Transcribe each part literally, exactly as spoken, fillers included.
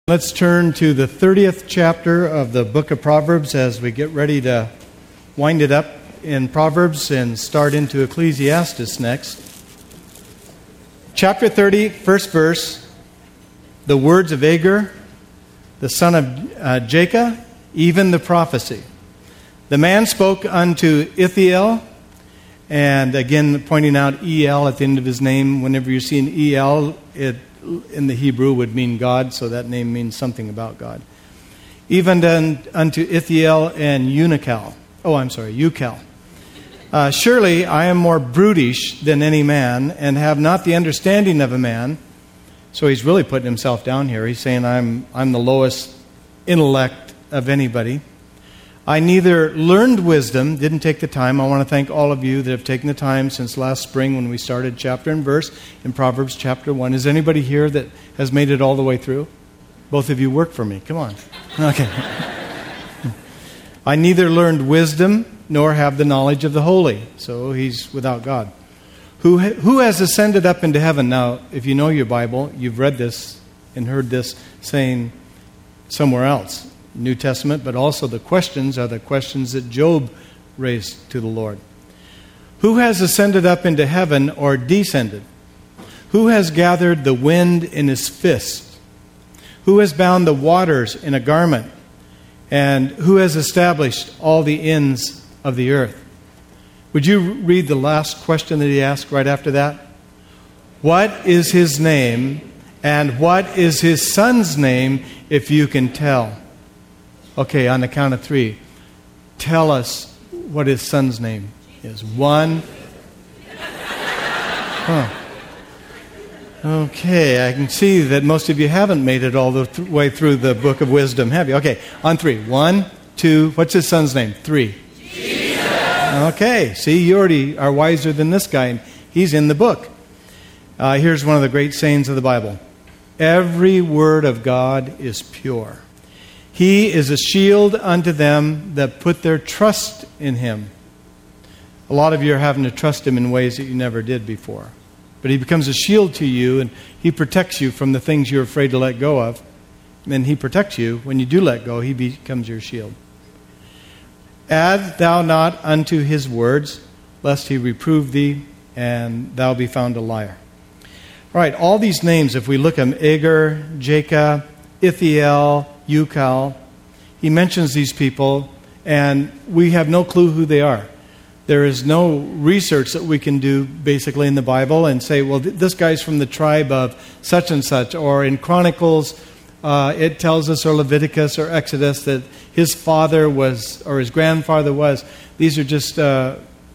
Let's turn to the thirtieth chapter of the book of Proverbs as we get ready to wind it up in Proverbs and start into Ecclesiastes next. Chapter thirty, first verse, the words of Agur, the son of uh, Jacob, even the prophecy. The man spoke unto Ithiel, and again pointing out E L at the end of his name. Whenever you see an E L, it in the Hebrew would mean God, so that name means something about God. Even unto Ithiel and Unical. Oh, I'm sorry, Ucal. Uh, Surely I am more brutish than any man, and have not the understanding of a man. So he's really putting himself down here. He's saying I'm I'm the lowest intellect of anybody. I neither learned wisdom, didn't take the time. I want to thank all of you that have taken the time since last spring when we started chapter and verse in Proverbs chapter one. Is anybody here that has made it all the way through? Both of you work for me. Come on. Okay. I neither learned wisdom nor have the knowledge of the holy. So he's without God. Who, who has ascended up into heaven? Now, if you know your Bible, you've read this and heard this saying somewhere else. New Testament, but also the questions are the questions that Job raised to the Lord. Who has ascended up into heaven or descended? Who has gathered the wind in his fist? Who has bound the waters in a garment? And who has established all the ends of the earth? Would you read the last question that he asked right after that? What is his name, and what is his son's name, if you can tell? Okay, on the count of three, tell us what his son's name is. One. Huh. Okay, I can see that most of you haven't made it all the th- way through the book of wisdom, have you? Okay, on three. One, two, what's his son's name? Three. Jesus. Okay, see, you already are wiser than this guy. He's in the book. Uh, here's one of the great sayings of the Bible. Every word of God is pure. He is a shield unto them that put their trust in him. A lot of you are having to trust him in ways that you never did before. But he becomes a shield to you, and he protects you from the things you're afraid to let go of. And he protects you. When you do let go, he becomes your shield. Add thou not unto his words, lest he reprove thee, and thou be found a liar. All right, all these names, if we look at them, Agur, Jacob, Ithiel, Ucal, he mentions these people, and we have no clue who they are. There is no research that we can do basically in the Bible and say, well, th- this guy's from the tribe of such and such, or in Chronicles, uh, it tells us, or Leviticus or Exodus, that his father was, or his grandfather was. These are just uh,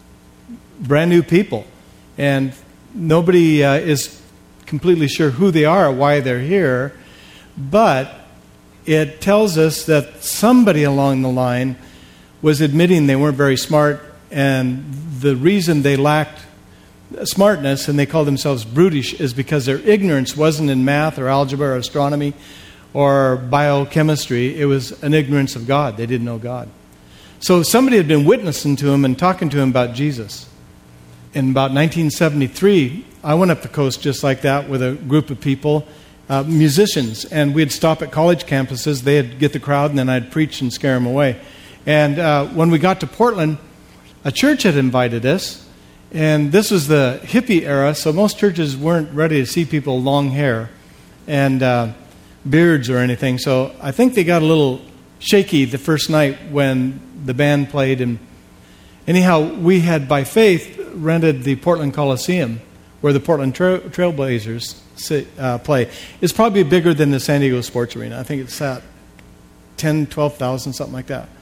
brand new people, and nobody uh, is completely sure who they are or why they're here, but it tells us that somebody along the line was admitting they weren't very smart, and the reason they lacked smartness and they called themselves brutish is because their ignorance wasn't in math or algebra or astronomy or biochemistry. It was an ignorance of God. They didn't know God. So somebody had been witnessing to him and talking to him about Jesus. In about nineteen seventy-three, I went up the coast just like that with a group of people, Uh, musicians, and we'd stop at college campuses. They'd get the crowd, and then I'd preach and scare them away. And uh, when we got to Portland, a church had invited us, and this was the hippie era, so most churches weren't ready to see people with long hair and uh, beards or anything. So I think they got a little shaky the first night when the band played. And anyhow, we had, by faith, rented the Portland Coliseum, where the Portland Trail- Trailblazers sit, uh, play. It's probably bigger than the San Diego Sports Arena. I think it's at ten, twelve thousand, something like that.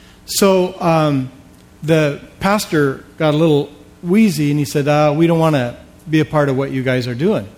So um, the pastor got a little wheezy, and he said, uh, we don't want to be a part of what you guys are doing.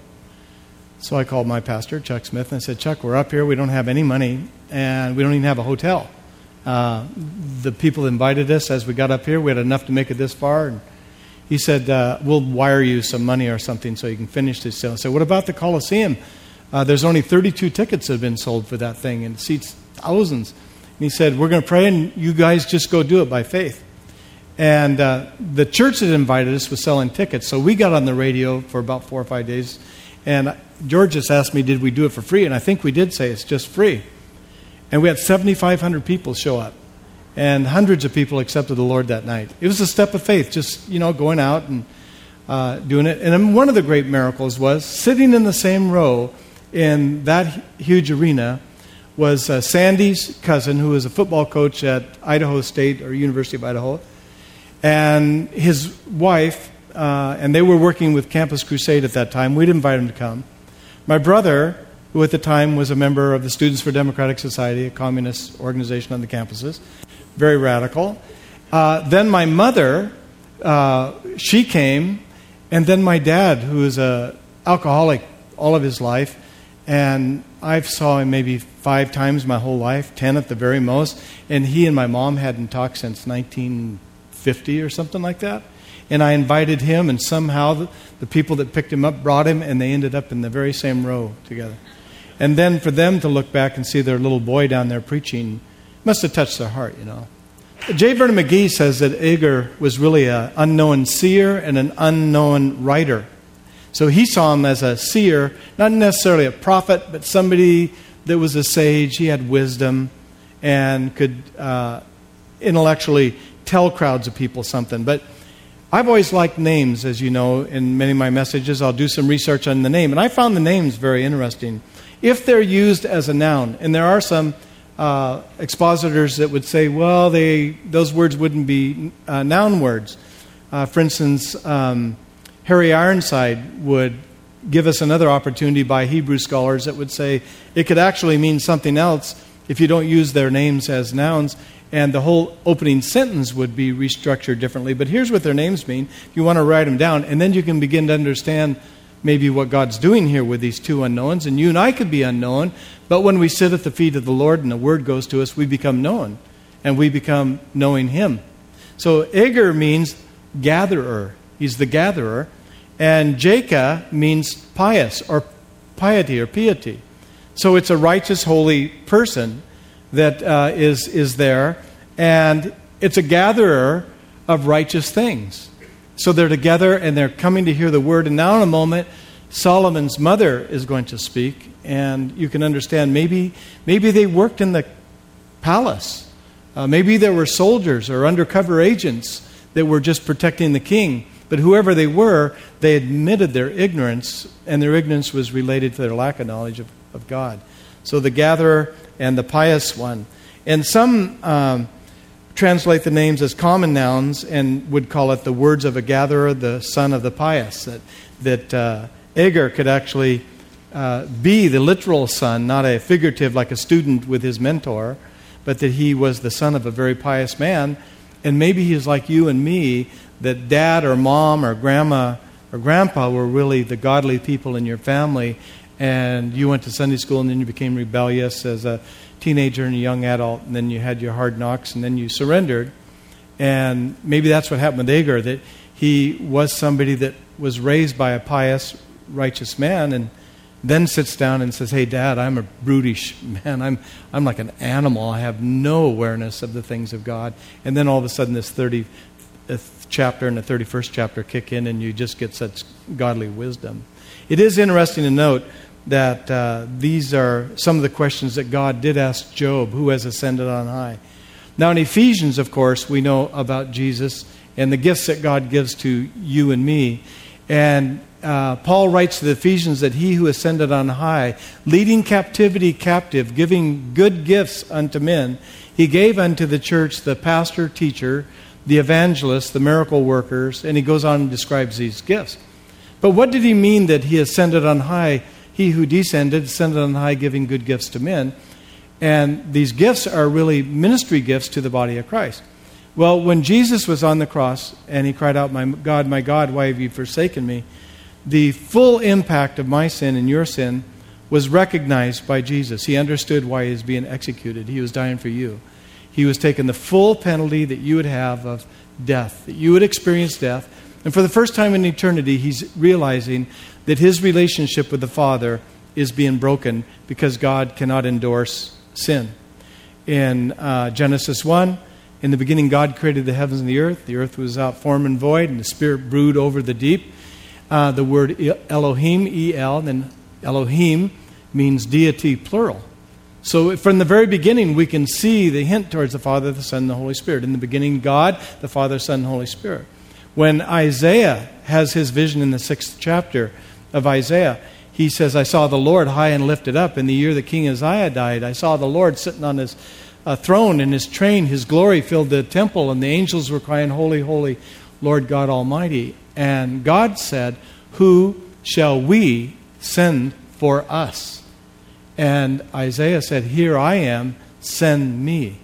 So I called my pastor, Chuck Smith, and I said, Chuck, we're up here. We don't have any money, and we don't even have a hotel. Uh, the people invited us as we got up here. We had enough to make it this far, and he said, uh, we'll wire you some money or something so you can finish this sale. I said, what about the Coliseum? Uh, there's only thirty-two tickets that have been sold for that thing, and it seats thousands. And he said, we're going to pray, and you guys just go do it by faith. And uh, the church that invited us was selling tickets, so we got on the radio for about four or five days. And George just asked me, did we do it for free? And I think we did say it's just free. And we had seventy-five hundred people show up. And hundreds of people accepted the Lord that night. It was a step of faith, just, you know, going out and uh, doing it. And then one of the great miracles was sitting in the same row in that huge arena was uh, Sandy's cousin, who was a football coach at Idaho State or University of Idaho, and his wife, uh, and they were working with Campus Crusade at that time. We'd invite him to come. My brother, who at the time was a member of the Students for Democratic Society, a communist organization on the campuses, very radical. Uh, then my mother, uh, she came, and then my dad, who is an alcoholic all of his life, and I saw him maybe five times my whole life, ten at the very most, and he and my mom hadn't talked since nineteen fifty or something like that. And I invited him, and somehow the, the people that picked him up brought him, and they ended up in the very same row together. And then for them to look back and see their little boy down there preaching must have touched their heart, you know. J. Vernon McGee says that Agur was really an unknown seer and an unknown writer. So he saw him as a seer, not necessarily a prophet, but somebody that was a sage. He had wisdom and could uh, intellectually tell crowds of people something. But I've always liked names, as you know, in many of my messages. I'll do some research on the name. And I found the names very interesting if they're used as a noun. And there are some uh, expositors that would say, well, they those words wouldn't be uh, noun words. Uh, for instance, um, Harry Ironside would give us another opportunity by Hebrew scholars that would say it could actually mean something else if you don't use their names as nouns, and the whole opening sentence would be restructured differently. But here's what their names mean. You want to write them down, and then you can begin to understand maybe what God's doing here with these two unknowns. And you and I could be unknown, but when we sit at the feet of the Lord and the Word goes to us, we become known, and we become knowing Him. So Agur means gatherer. He's the gatherer. And Jeka means pious or piety or piety. So it's a righteous, holy person that uh, is is there. And it's a gatherer of righteous things. So they're together and they're coming to hear the word. And now in a moment, Solomon's mother is going to speak. And you can understand maybe, maybe they worked in the palace. Uh, maybe there were soldiers or undercover agents that were just protecting the king. But whoever they were, they admitted their ignorance, and their ignorance was related to their lack of knowledge of, of God. So the gatherer and the pious one. And some um, translate the names as common nouns and would call it the words of a gatherer, the son of the pious. That, that uh, Agur could actually uh, be the literal son, not a figurative like a student with his mentor, but that he was the son of a very pious man. And maybe he's like you and me, that dad or mom or grandma or grandpa were really the godly people in your family, and you went to Sunday school and then you became rebellious as a teenager and a young adult, and then you had your hard knocks and then you surrendered. And maybe that's what happened with Agur, that he was somebody that was raised by a pious, righteous man, and then sits down and says, hey, Dad, I'm a brutish man. I'm I'm like an animal. I have no awareness of the things of God. And then all of a sudden this thirtieth chapter and the thirty-first chapter kick in, and you just get such godly wisdom. It is interesting to note that uh, these are some of the questions that God did ask Job, who has ascended on high. Now in Ephesians, of course, we know about Jesus and the gifts that God gives to you and me. And uh, Paul writes to the Ephesians that he who ascended on high, leading captivity captive, giving good gifts unto men, he gave unto the church the pastor, teacher, the evangelists, the miracle workers, and he goes on and describes these gifts. But what did he mean that he ascended on high? He who descended, ascended on high, giving good gifts to men. And these gifts are really ministry gifts to the body of Christ. Well, when Jesus was on the cross and he cried out, my God, my God, why have you forsaken me? The full impact of my sin and your sin was recognized by Jesus. He understood why he was being executed. He was dying for you. He was taking the full penalty that you would have of death, that you would experience death. And for the first time in eternity, he's realizing that his relationship with the Father is being broken because God cannot endorse sin. In uh, Genesis one, in the beginning God created the heavens and the earth. The earth was without form and void, and the Spirit brooded over the deep. Uh, the word Elohim, E L, and then Elohim means deity plural. So from the very beginning, we can see the hint towards the Father, the Son, and the Holy Spirit. In the beginning, God, the Father, Son, and Holy Spirit. When Isaiah has his vision in the sixth chapter of Isaiah, he says, I saw the Lord high and lifted up. In the year that King Uzziah died, I saw the Lord sitting on his uh, throne, and his train, his glory filled the temple, and the angels were crying, Holy, holy, Lord God Almighty. And God said, who shall we send for us? And Isaiah said, here I am, send me.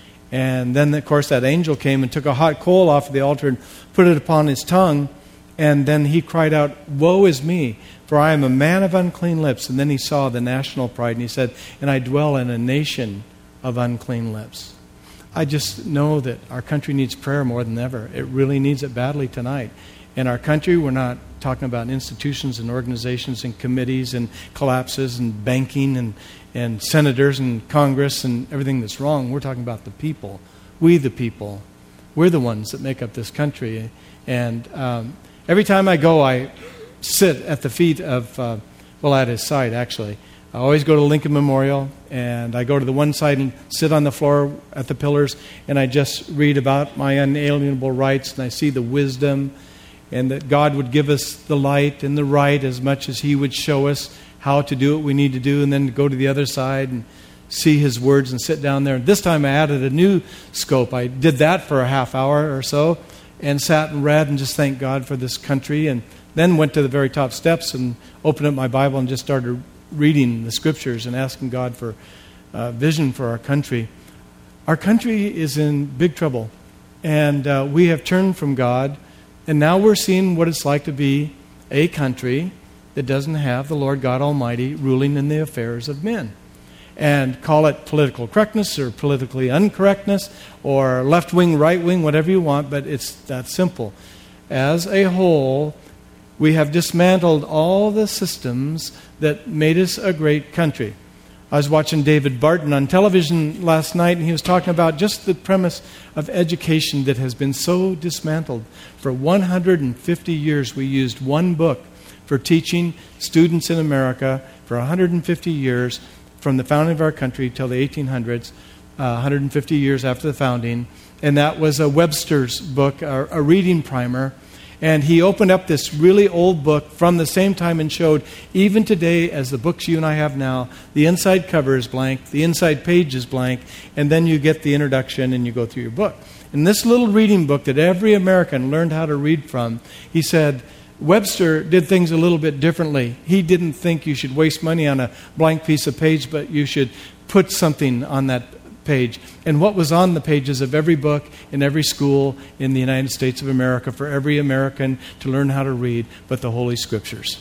And then, of course, that angel came and took a hot coal off of the altar and put it upon his tongue. And then he cried out, woe is me, for I am a man of unclean lips. And then he saw the national pride, and he said, and I dwell in a nation of unclean lips. I just know that our country needs prayer more than ever. It really needs it badly tonight. In our country, we're not talking about institutions and organizations and committees and collapses and banking and, and senators and Congress and everything that's wrong. We're talking about the people. We the people. We're the ones that make up this country. And um, every time I go, I sit at the feet of, uh, well, at his side, actually. I always go to Lincoln Memorial, and I go to the one side and sit on the floor at the pillars, and I just read about my unalienable rights, and I see the wisdom, and that God would give us the light and the right as much as He would show us how to do what we need to do, and then go to the other side and see His words and sit down there. And this time I added a new scope. I did that for a half hour or so and sat and read and just thanked God for this country, and then went to the very top steps and opened up my Bible and just started reading the Scriptures and asking God for uh, vision for our country. Our country is in big trouble, and uh, we have turned from God. And now we're seeing what it's like to be a country that doesn't have the Lord God Almighty ruling in the affairs of men. And call it political correctness or politically uncorrectness or left-wing, right-wing, whatever you want, but it's that simple. As a whole, we have dismantled all the systems that made us a great country. I was watching David Barton on television last night, and he was talking about just the premise of education that has been so dismantled. For one hundred fifty years, we used one book for teaching students in America for one hundred fifty years, from the founding of our country till the eighteen hundreds, uh, one hundred fifty years after the founding. And that was a Webster's book, a, a reading primer. And he opened up this really old book from the same time and showed, even today, as the books you and I have now, the inside cover is blank, the inside page is blank, and then you get the introduction and you go through your book. In this little reading book that every American learned how to read from, he said, Webster did things a little bit differently. He didn't think you should waste money on a blank piece of page, but you should put something on that page. And what was on the pages of every book in every school in the United States of America for every American to learn how to read, but the Holy Scriptures.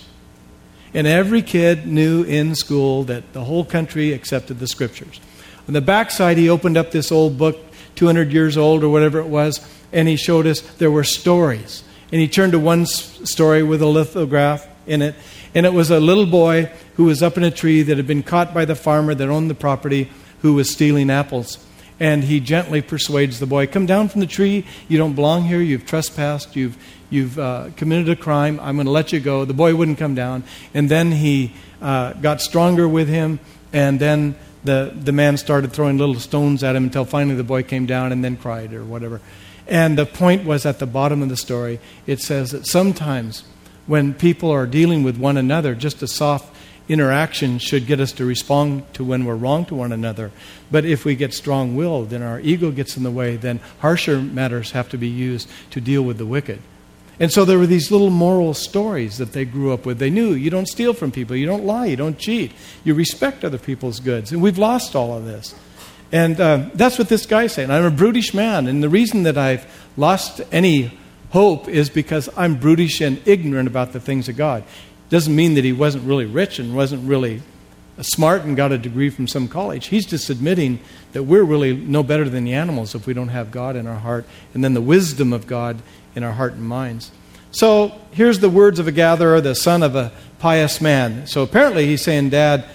And every kid knew in school that the whole country accepted the Scriptures. On the backside, he opened up this old book, two hundred years old or whatever it was, and he showed us there were stories. And he turned to one s- story with a lithograph in it, and it was a little boy who was up in a tree that had been caught by the farmer that owned the property, who was stealing apples. And he gently persuades the boy, come down from the tree. You don't belong here. You've trespassed. You've you've uh, committed a crime. I'm going to let you go. The boy wouldn't come down. And then he uh, got stronger with him. And then the, the man started throwing little stones at him until finally the boy came down and then cried or whatever. And the point was, at the bottom of the story, it says that sometimes when people are dealing with one another, just a soft interaction should get us to respond to when we're wrong to one another. But if we get strong-willed, then our ego gets in the way, then harsher matters have to be used to deal with the wicked. And so there were these little moral stories that they grew up with. They knew you don't steal from people, you don't lie, you don't cheat, you respect other people's goods. And we've lost all of this. And uh, that's what this guy's saying. I'm a brutish man, and the reason that I've lost any hope is because I'm brutish and ignorant about the things of God. Doesn't mean that he wasn't really rich and wasn't really smart and got a degree from some college. He's just admitting that we're really no better than the animals if we don't have God in our heart, and then the wisdom of God in our heart and minds. So here's the words of a gatherer, the son of a pious man. So apparently he's saying, Dad,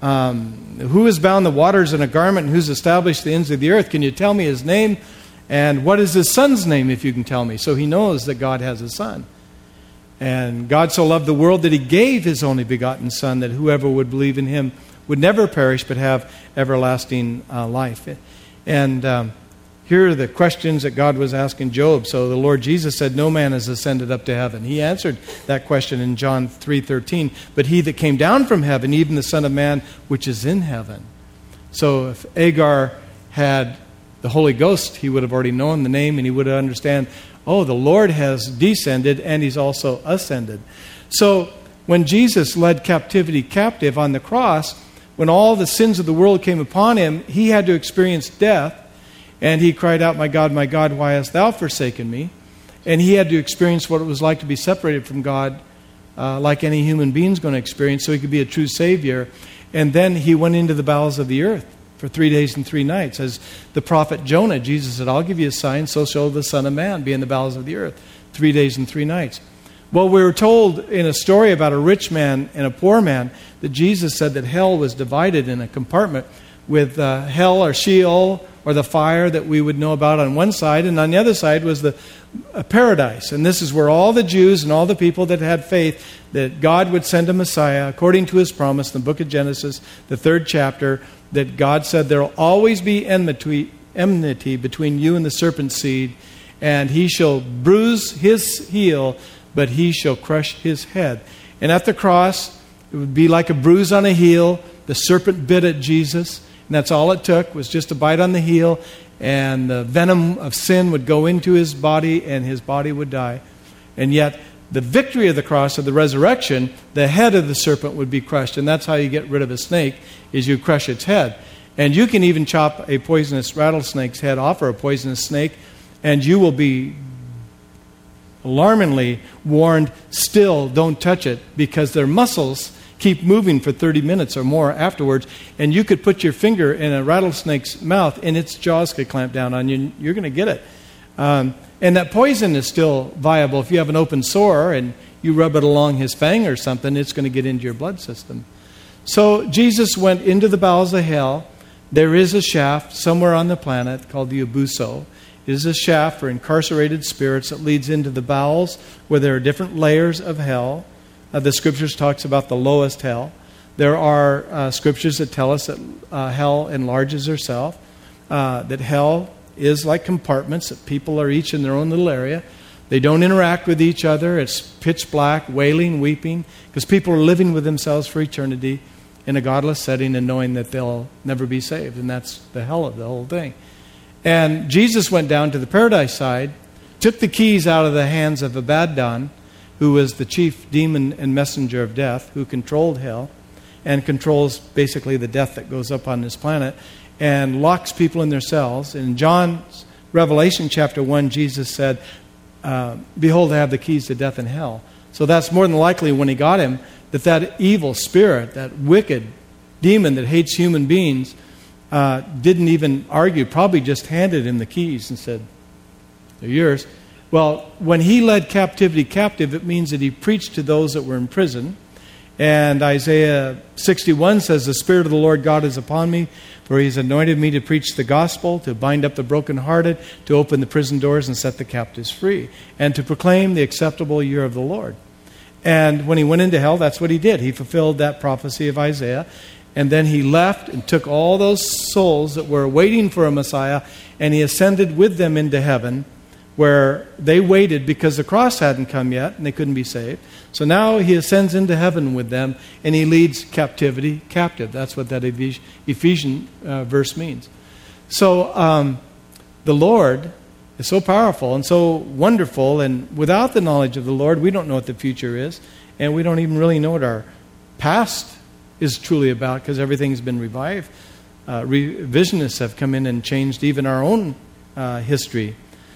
um, who has bound the waters in a garment and who's established the ends of the earth? Can you tell me his name? And what is his son's name, if you can tell me? So he knows that God has a son. And God so loved the world that he gave his only begotten Son, that whoever would believe in him would never perish but have everlasting uh, life. And um, here are the questions that God was asking Job. So the Lord Jesus said, no man has ascended up to heaven. He answered that question in John three thirteen. But he that came down from heaven, even the Son of Man, which is in heaven. So if Agar had the Holy Ghost, he would have already known the name, and he would understand, oh, the Lord has descended and he's also ascended. So when Jesus led captivity captive on the cross, when all the sins of the world came upon him, he had to experience death. And he cried out, my God, my God, why hast thou forsaken me? And he had to experience what it was like to be separated from God, uh, like any human being's going to experience, so he could be a true Savior. And then he went into the bowels of the earth for three days and three nights. As the prophet Jonah, Jesus said, I'll give you a sign, so shall the Son of Man be in the bowels of the earth. Three days and three nights. Well, we were told in a story about a rich man and a poor man that Jesus said that hell was divided in a compartment with uh, hell or Sheol, or the fire that we would know about on one side, and on the other side was the uh, paradise. And this is where all the Jews and all the people that had faith that God would send a Messiah, according to his promise in the book of Genesis, the third chapter, that God said there will always be enmity, enmity between you and the serpent's seed, and he shall bruise his heel, but he shall crush his head. And at the cross, it would be like a bruise on a heel. The serpent bit at Jesus. And that's all it took, was just a bite on the heel, and the venom of sin would go into his body, and his body would die. And yet, the victory of the cross, of the resurrection, the head of the serpent would be crushed. And that's how you get rid of a snake, is you crush its head. And you can even chop a poisonous rattlesnake's head off, or a poisonous snake, and you will be alarmingly warned, still don't touch it, because their muscles keep moving for thirty minutes or more afterwards, and you could put your finger in a rattlesnake's mouth and its jaws could clamp down on you, and you're going to get it. Um, and that poison is still viable. If you have an open sore and you rub it along his fang or something, it's going to get into your blood system. So Jesus went into the bowels of hell. There is a shaft somewhere on the planet called the Abuso. It is a shaft for incarcerated spirits that leads into the bowels, where there are different layers of hell. Uh, the Scriptures talks about the lowest hell. There are uh, Scriptures that tell us that uh, hell enlarges herself, uh, that hell is like compartments, that people are each in their own little area. They don't interact with each other. It's pitch black, wailing, weeping, because people are living with themselves for eternity in a godless setting and knowing that they'll never be saved. And that's the hell of the whole thing. And Jesus went down to the paradise side, took the keys out of the hands of Abaddon, who was the chief demon and messenger of death, who controlled hell and controls basically the death that goes up on this planet, and locks people in their cells. In John's Revelation chapter one, Jesus said, uh, behold, I have the keys to death and hell. So that's more than likely when he got him, that that evil spirit, that wicked demon that hates human beings, uh, didn't even argue, probably just handed him the keys and said, they're yours. Well, when he led captivity captive, it means that he preached to those that were in prison. And Isaiah sixty-one says, the Spirit of the Lord God is upon me, for he has anointed me to preach the gospel, to bind up the brokenhearted, to open the prison doors and set the captives free, and to proclaim the acceptable year of the Lord. And when he went into hell, that's what he did. He fulfilled that prophecy of Isaiah. And then he left and took all those souls that were waiting for a Messiah, and he ascended with them into heaven, where they waited because the cross hadn't come yet and they couldn't be saved. So now he ascends into heaven with them, and he leads captivity captive. That's what that Ephesian uh, verse means. So um, the Lord is so powerful and so wonderful, and without the knowledge of the Lord, we don't know what the future is, and we don't even really know what our past is truly about, because everything's been revived. Uh, revisionists have come in and changed even our own uh, history.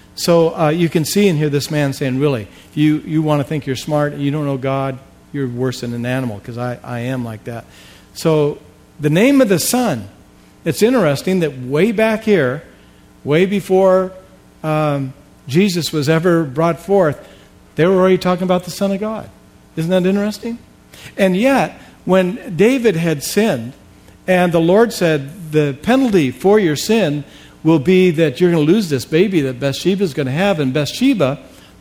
So uh, you can see and hear this man saying, really, if you, you want to think you're smart and you don't know God, you're worse than an animal, because I, I am like that. So the name of the Son, it's interesting that way back here, way before um, Jesus was ever brought forth, they were already talking about the Son of God. Isn't that interesting? And yet, when David had sinned, and the Lord said, the penalty for your sin will be that you're going to lose this baby that Bathsheba is going to have. And Bathsheba,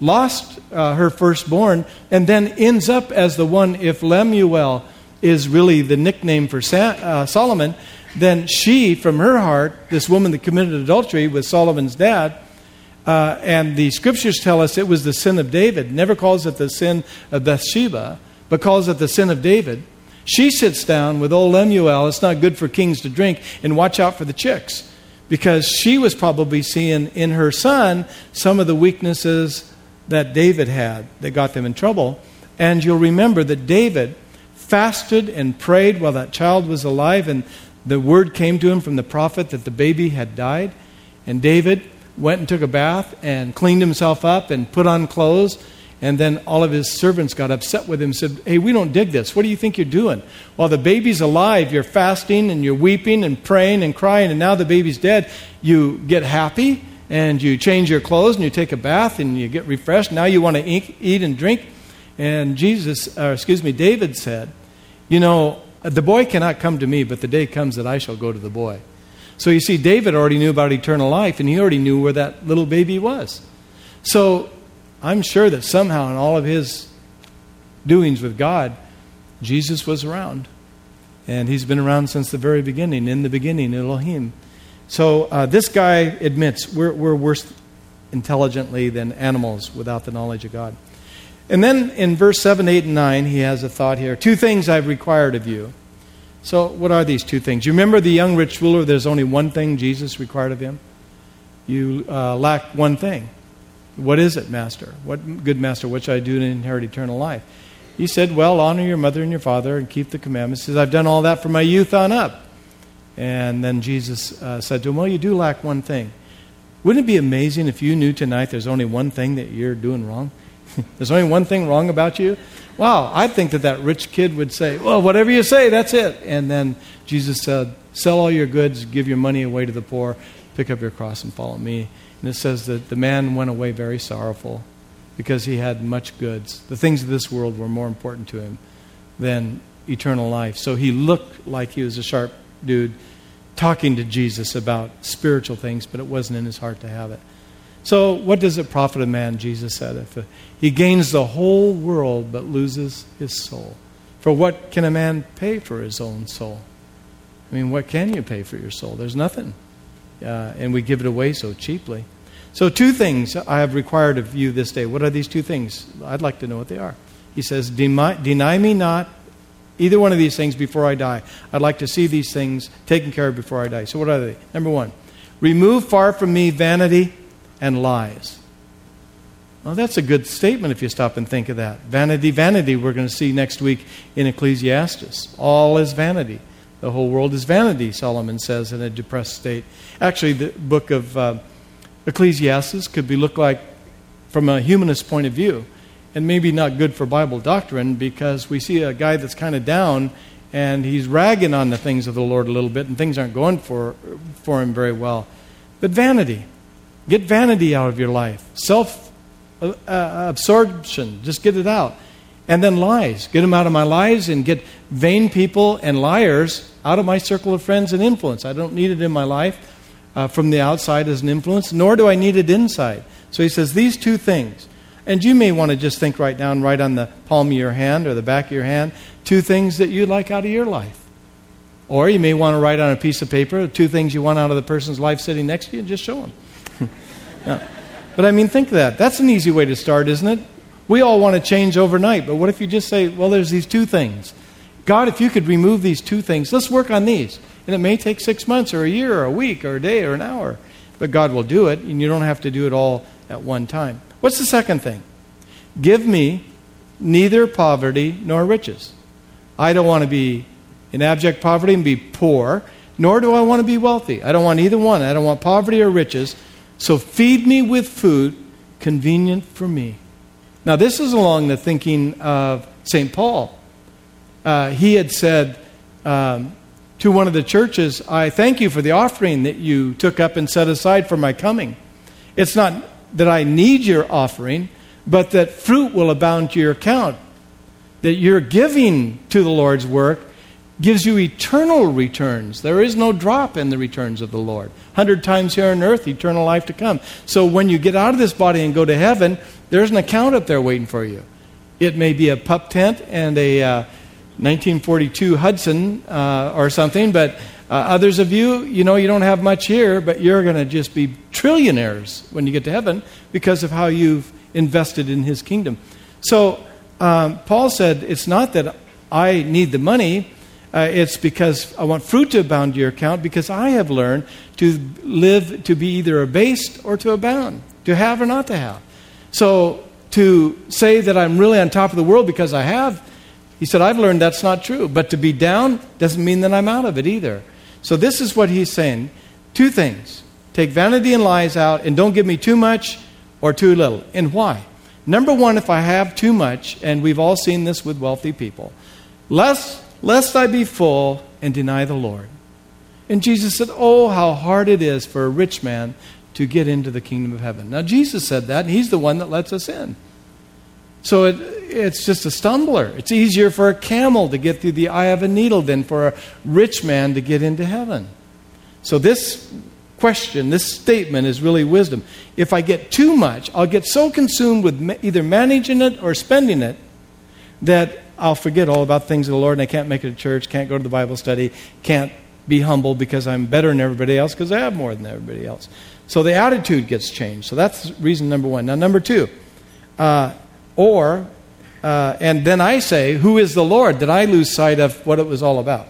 lost uh, her firstborn, and then ends up as the one, if Lemuel is really the nickname for Sa- uh, Solomon, then she, from her heart, this woman that committed adultery with Solomon's dad, uh, and the scriptures tell us it was the sin of David, never calls it the sin of Bathsheba, but calls it the sin of David. She sits down with old Lemuel, it's not good for kings to drink, and watch out for the chicks. Because she was probably seeing in her son some of the weaknesses that David had that got them in trouble. And you'll remember that David fasted and prayed while that child was alive, and the word came to him from the prophet that the baby had died. And David went and took a bath and cleaned himself up and put on clothes. And then all of his servants got upset with him and said, hey, we don't dig this. What do you think you're doing? While the baby's alive, you're fasting and you're weeping and praying and crying, and now the baby's dead. You get happy and you change your clothes and you take a bath and you get refreshed. Now you want to eat, eat and drink. And Jesus, or excuse me, David said, you know, the boy cannot come to me, but the day comes that I shall go to the boy. So you see, David already knew about eternal life, and he already knew where that little baby was. So I'm sure that somehow in all of his doings with God, Jesus was around. And he's been around since the very beginning. In the beginning, Elohim. So uh, this guy admits we're, we're worse intelligently than animals without the knowledge of God. And then in verse seven, eight, and nine, he has a thought here. Two things I've required of you. So what are these two things? You remember the young rich ruler, there's only one thing Jesus required of him? You uh, lack one thing. What is it, Master? What good Master, what should I do to inherit eternal life? He said, well, honor your mother and your father and keep the commandments. He says, I've done all that from my youth on up. And then Jesus uh, said to him, well, you do lack one thing. Wouldn't it be amazing if you knew tonight there's only one thing that you're doing wrong? There's only one thing wrong about you? Wow, I think that that rich kid would say, well, whatever you say, that's it. And then Jesus said, sell all your goods, give your money away to the poor, pick up your cross and follow me. And it says that the man went away very sorrowful because he had much goods. The things of this world were more important to him than eternal life. So he looked like he was a sharp dude talking to Jesus about spiritual things, but it wasn't in his heart to have it. So what does it profit a man, Jesus said, if he gains the whole world but loses his soul? For what can a man pay for his own soul? I mean, what can you pay for your soul? There's nothing. Uh, and we give it away so cheaply. So two things I have required of you this day. What are these two things? I'd like to know what they are. He says, deny, deny me not either one of these things before I die. I'd like to see these things taken care of before I die. So what are they? Number one, remove far from me vanity and lies. Well, that's a good statement if you stop and think of that. Vanity, vanity, we're going to see next week in Ecclesiastes. All is vanity. The whole world is vanity, Solomon says, in a depressed state. Actually, the book of uh, Ecclesiastes could be looked like from a humanist point of view, and maybe not good for Bible doctrine, because we see a guy that's kind of down, and he's ragging on the things of the Lord a little bit, and things aren't going for, for him very well. But vanity. Get vanity out of your life. Self-absorption. Just get it out. And then lies. Get them out of my lives and get vain people and liars out of my circle of friends and influence. I don't need it in my life uh, from the outside as an influence, nor do I need it inside. So he says these two things. And you may want to just think right down, right on the palm of your hand or the back of your hand, two things that you'd like out of your life. Or you may want to write on a piece of paper two things you want out of the person's life sitting next to you and just show them. Yeah. But I mean, think of that. That's an easy way to start, isn't it? We all want to change overnight, but what if you just say, well, there's these two things. God, if you could remove these two things, let's work on these. And it may take six months or a year or a week or a day or an hour. But God will do it, and you don't have to do it all at one time. What's the second thing? Give me neither poverty nor riches. I don't want to be in abject poverty and be poor, nor do I want to be wealthy. I don't want either one. I don't want poverty or riches. So feed me with food convenient for me. Now, this is along the thinking of Saint Paul. Uh, he had said um, to one of the churches, I thank you for the offering that you took up and set aside for my coming. It's not that I need your offering, but that fruit will abound to your account. That you're giving to the Lord's work gives you eternal returns. There is no drop in the returns of the Lord. Hundred times here on earth, eternal life to come. So when you get out of this body and go to heaven, there's an account up there waiting for you. It may be a pup tent and a uh, nineteen forty-two Hudson uh, or something, but uh, others of you, you know, you don't have much here, but you're going to just be trillionaires when you get to heaven because of how you've invested in His kingdom. So um, Paul said, it's not that I need the money, uh, it's because I want fruit to abound to your account, because I have learned to live, to be either abased or to abound, to have or not to have. So to say that I'm really on top of the world because I have, he said, I've learned that's not true. But to be down doesn't mean that I'm out of it either. So this is what he's saying. Two things. Take vanity and lies out, and don't give me too much or too little. And why? Number one, if I have too much, and we've all seen this with wealthy people, lest, lest I be full and deny the Lord. And Jesus said, oh, how hard it is for a rich man to get into the kingdom of heaven. Now, Jesus said that, and He's the one that lets us in. So it, it's just a stumbler. It's easier for a camel to get through the eye of a needle than for a rich man to get into heaven. So this question, this statement is really wisdom. If I get too much, I'll get so consumed with either managing it or spending it that I'll forget all about things of the Lord, and I can't make it to church, can't go to the Bible study, can't be humble because I'm better than everybody else because I have more than everybody else. So the attitude gets changed. So that's reason number one. Now, number two, uh, or, uh, and then I say, who is the Lord, that I lose sight of what it was all about?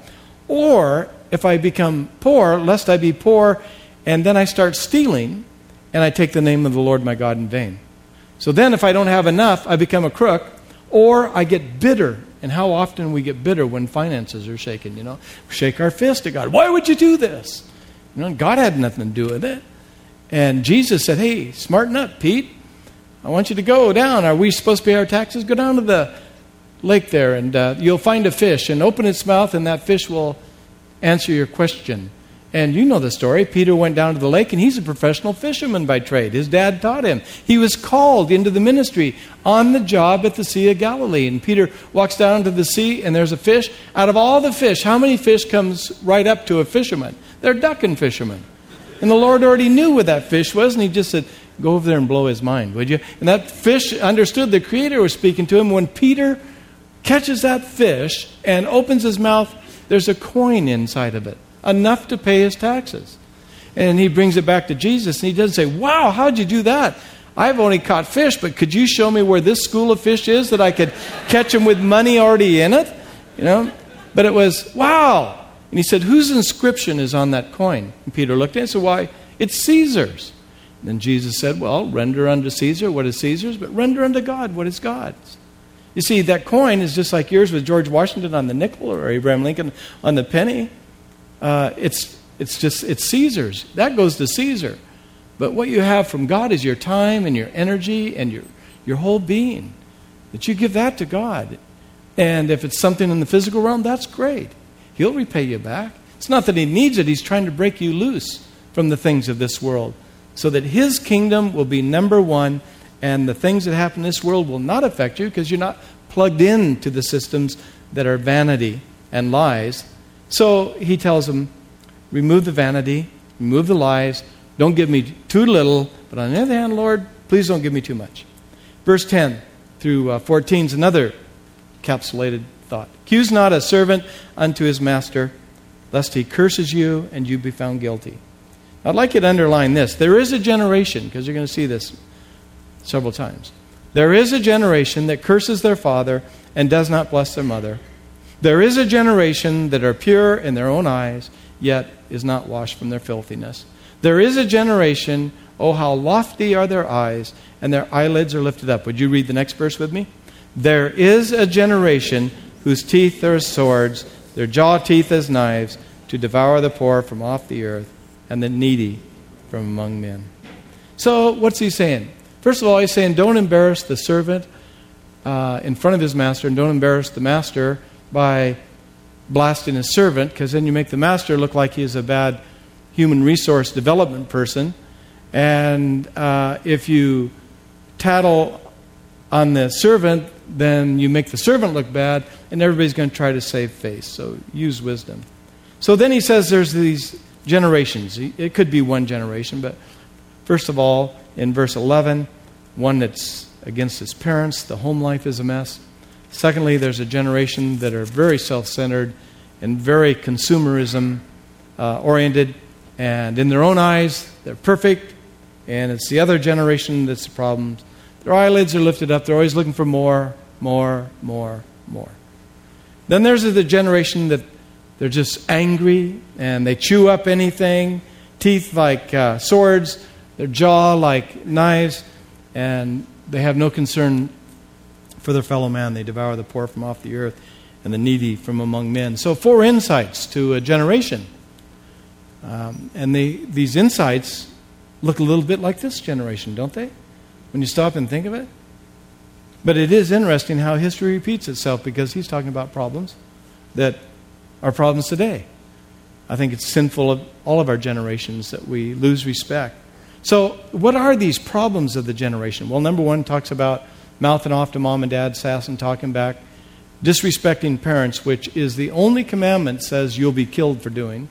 Or, if I become poor, lest I be poor, and then I start stealing, and I take the name of the Lord my God in vain. So then if I don't have enough, I become a crook, or I get bitter. And how often we get bitter when finances are shaken, you know? We shake our fist at God. Why would you do this? You know, God had nothing to do with it. And Jesus said, hey, smarten up, Pete. I want you to go down. Are we supposed to pay our taxes? Go down to the lake there, and uh, you'll find a fish, and open its mouth, and that fish will answer your question. And you know the story. Peter went down to the lake, and he's a professional fisherman by trade. His dad taught him. He was called into the ministry on the job at the Sea of Galilee. And Peter walks down into the sea, and there's a fish. Out of all the fish, how many fish comes right up to a fisherman? They're ducking fishermen. And the Lord already knew what that fish was, and He just said, go over there and blow his mind, would you? And that fish understood the Creator was speaking to him. When Peter catches that fish and opens his mouth, there's a coin inside of it, enough to pay his taxes. And he brings it back to Jesus, and he doesn't say, wow, how'd you do that? I've only caught fish, but could you show me where this school of fish is that I could catch them with money already in it? You know? But it was, wow. And he said, whose inscription is on that coin? And Peter looked at it and said, why, it's Caesar's. And then Jesus said, well, render unto Caesar what is Caesar's, but render unto God what is God's. You see, that coin is just like yours with George Washington on the nickel or Abraham Lincoln on the penny. Uh, it's it's just, it's Caesar's. That goes to Caesar. But what you have from God is your time and your energy and your, your whole being. That you give that to God. And if it's something in the physical realm, that's great. He'll repay you back. It's not that He needs it. He's trying to break you loose from the things of this world so that His kingdom will be number one, and the things that happen in this world will not affect you because you're not plugged into the systems that are vanity and lies. So He tells them, remove the vanity, remove the lies, don't give me too little, but on the other hand, Lord, please don't give me too much. Verse ten through fourteen is another encapsulated thought. Accuse not a servant unto his master, lest he curses you and you be found guilty. I'd like you to underline this. There is a generation, because you're going to see this several times. There is a generation that curses their father and does not bless their mother. There is a generation that are pure in their own eyes, yet is not washed from their filthiness. There is a generation, oh, how lofty are their eyes, and their eyelids are lifted up. Would you read the next verse with me? There is a generation whose teeth are as swords, their jaw teeth as knives, to devour the poor from off the earth, and the needy from among men. So what's he saying? First of all, he's saying don't embarrass the servant uh, in front of his master, and don't embarrass the master by blasting his servant, because then you make the master look like he's a bad human resource development person. And uh, if you tattle on the servant, then you make the servant look bad, and everybody's going to try to save face. So use wisdom. So then he says there's these generations. It could be one generation, but first of all, in verse eleven, one that's against his parents, the home life is a mess. Secondly, there's a generation that are very self-centered and very consumerism uh, oriented, and in their own eyes, they're perfect, and it's the other generation that's the problem. Their eyelids are lifted up. They're always looking for more, more, more, more. Then there's the generation that they're just angry and they chew up anything, teeth like uh, swords, their jaw like knives, and they have no concern for their fellow man. They devour the poor from off the earth and the needy from among men. So four insights to a generation. Um, and they, these insights look a little bit like this generation, don't they? When you stop and think of it. But it is interesting how history repeats itself, because he's talking about problems that are problems today. I think it's sinful of all of our generations that we lose respect. So what are these problems of the generation? Well, number one talks about mouthing off to mom and dad, sassing, talking back, disrespecting parents, which is the only commandment says you'll be killed for doing.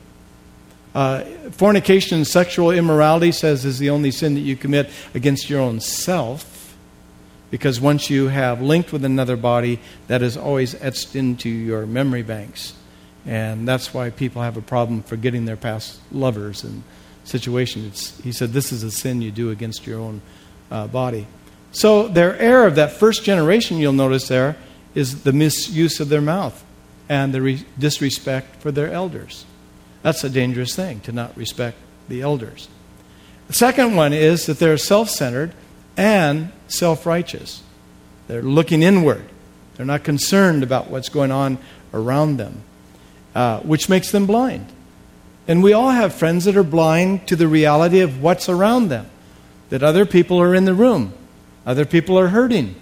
Uh, fornication and sexual immorality says is the only sin that you commit against your own self, because once you have linked with another body, that is always etched into your memory banks. And that's why people have a problem forgetting their past lovers and situations. It's, he said this is a sin you do against your own uh, body. So their error of that first generation, you'll notice there, is the misuse of their mouth and the re- disrespect for their elders. That's a dangerous thing, to not respect the elders. The second one is that they're self-centered and self-righteous. They're looking inward. They're not concerned about what's going on around them, uh, which makes them blind. And we all have friends that are blind to the reality of what's around them, that other people are in the room, other people are hurting,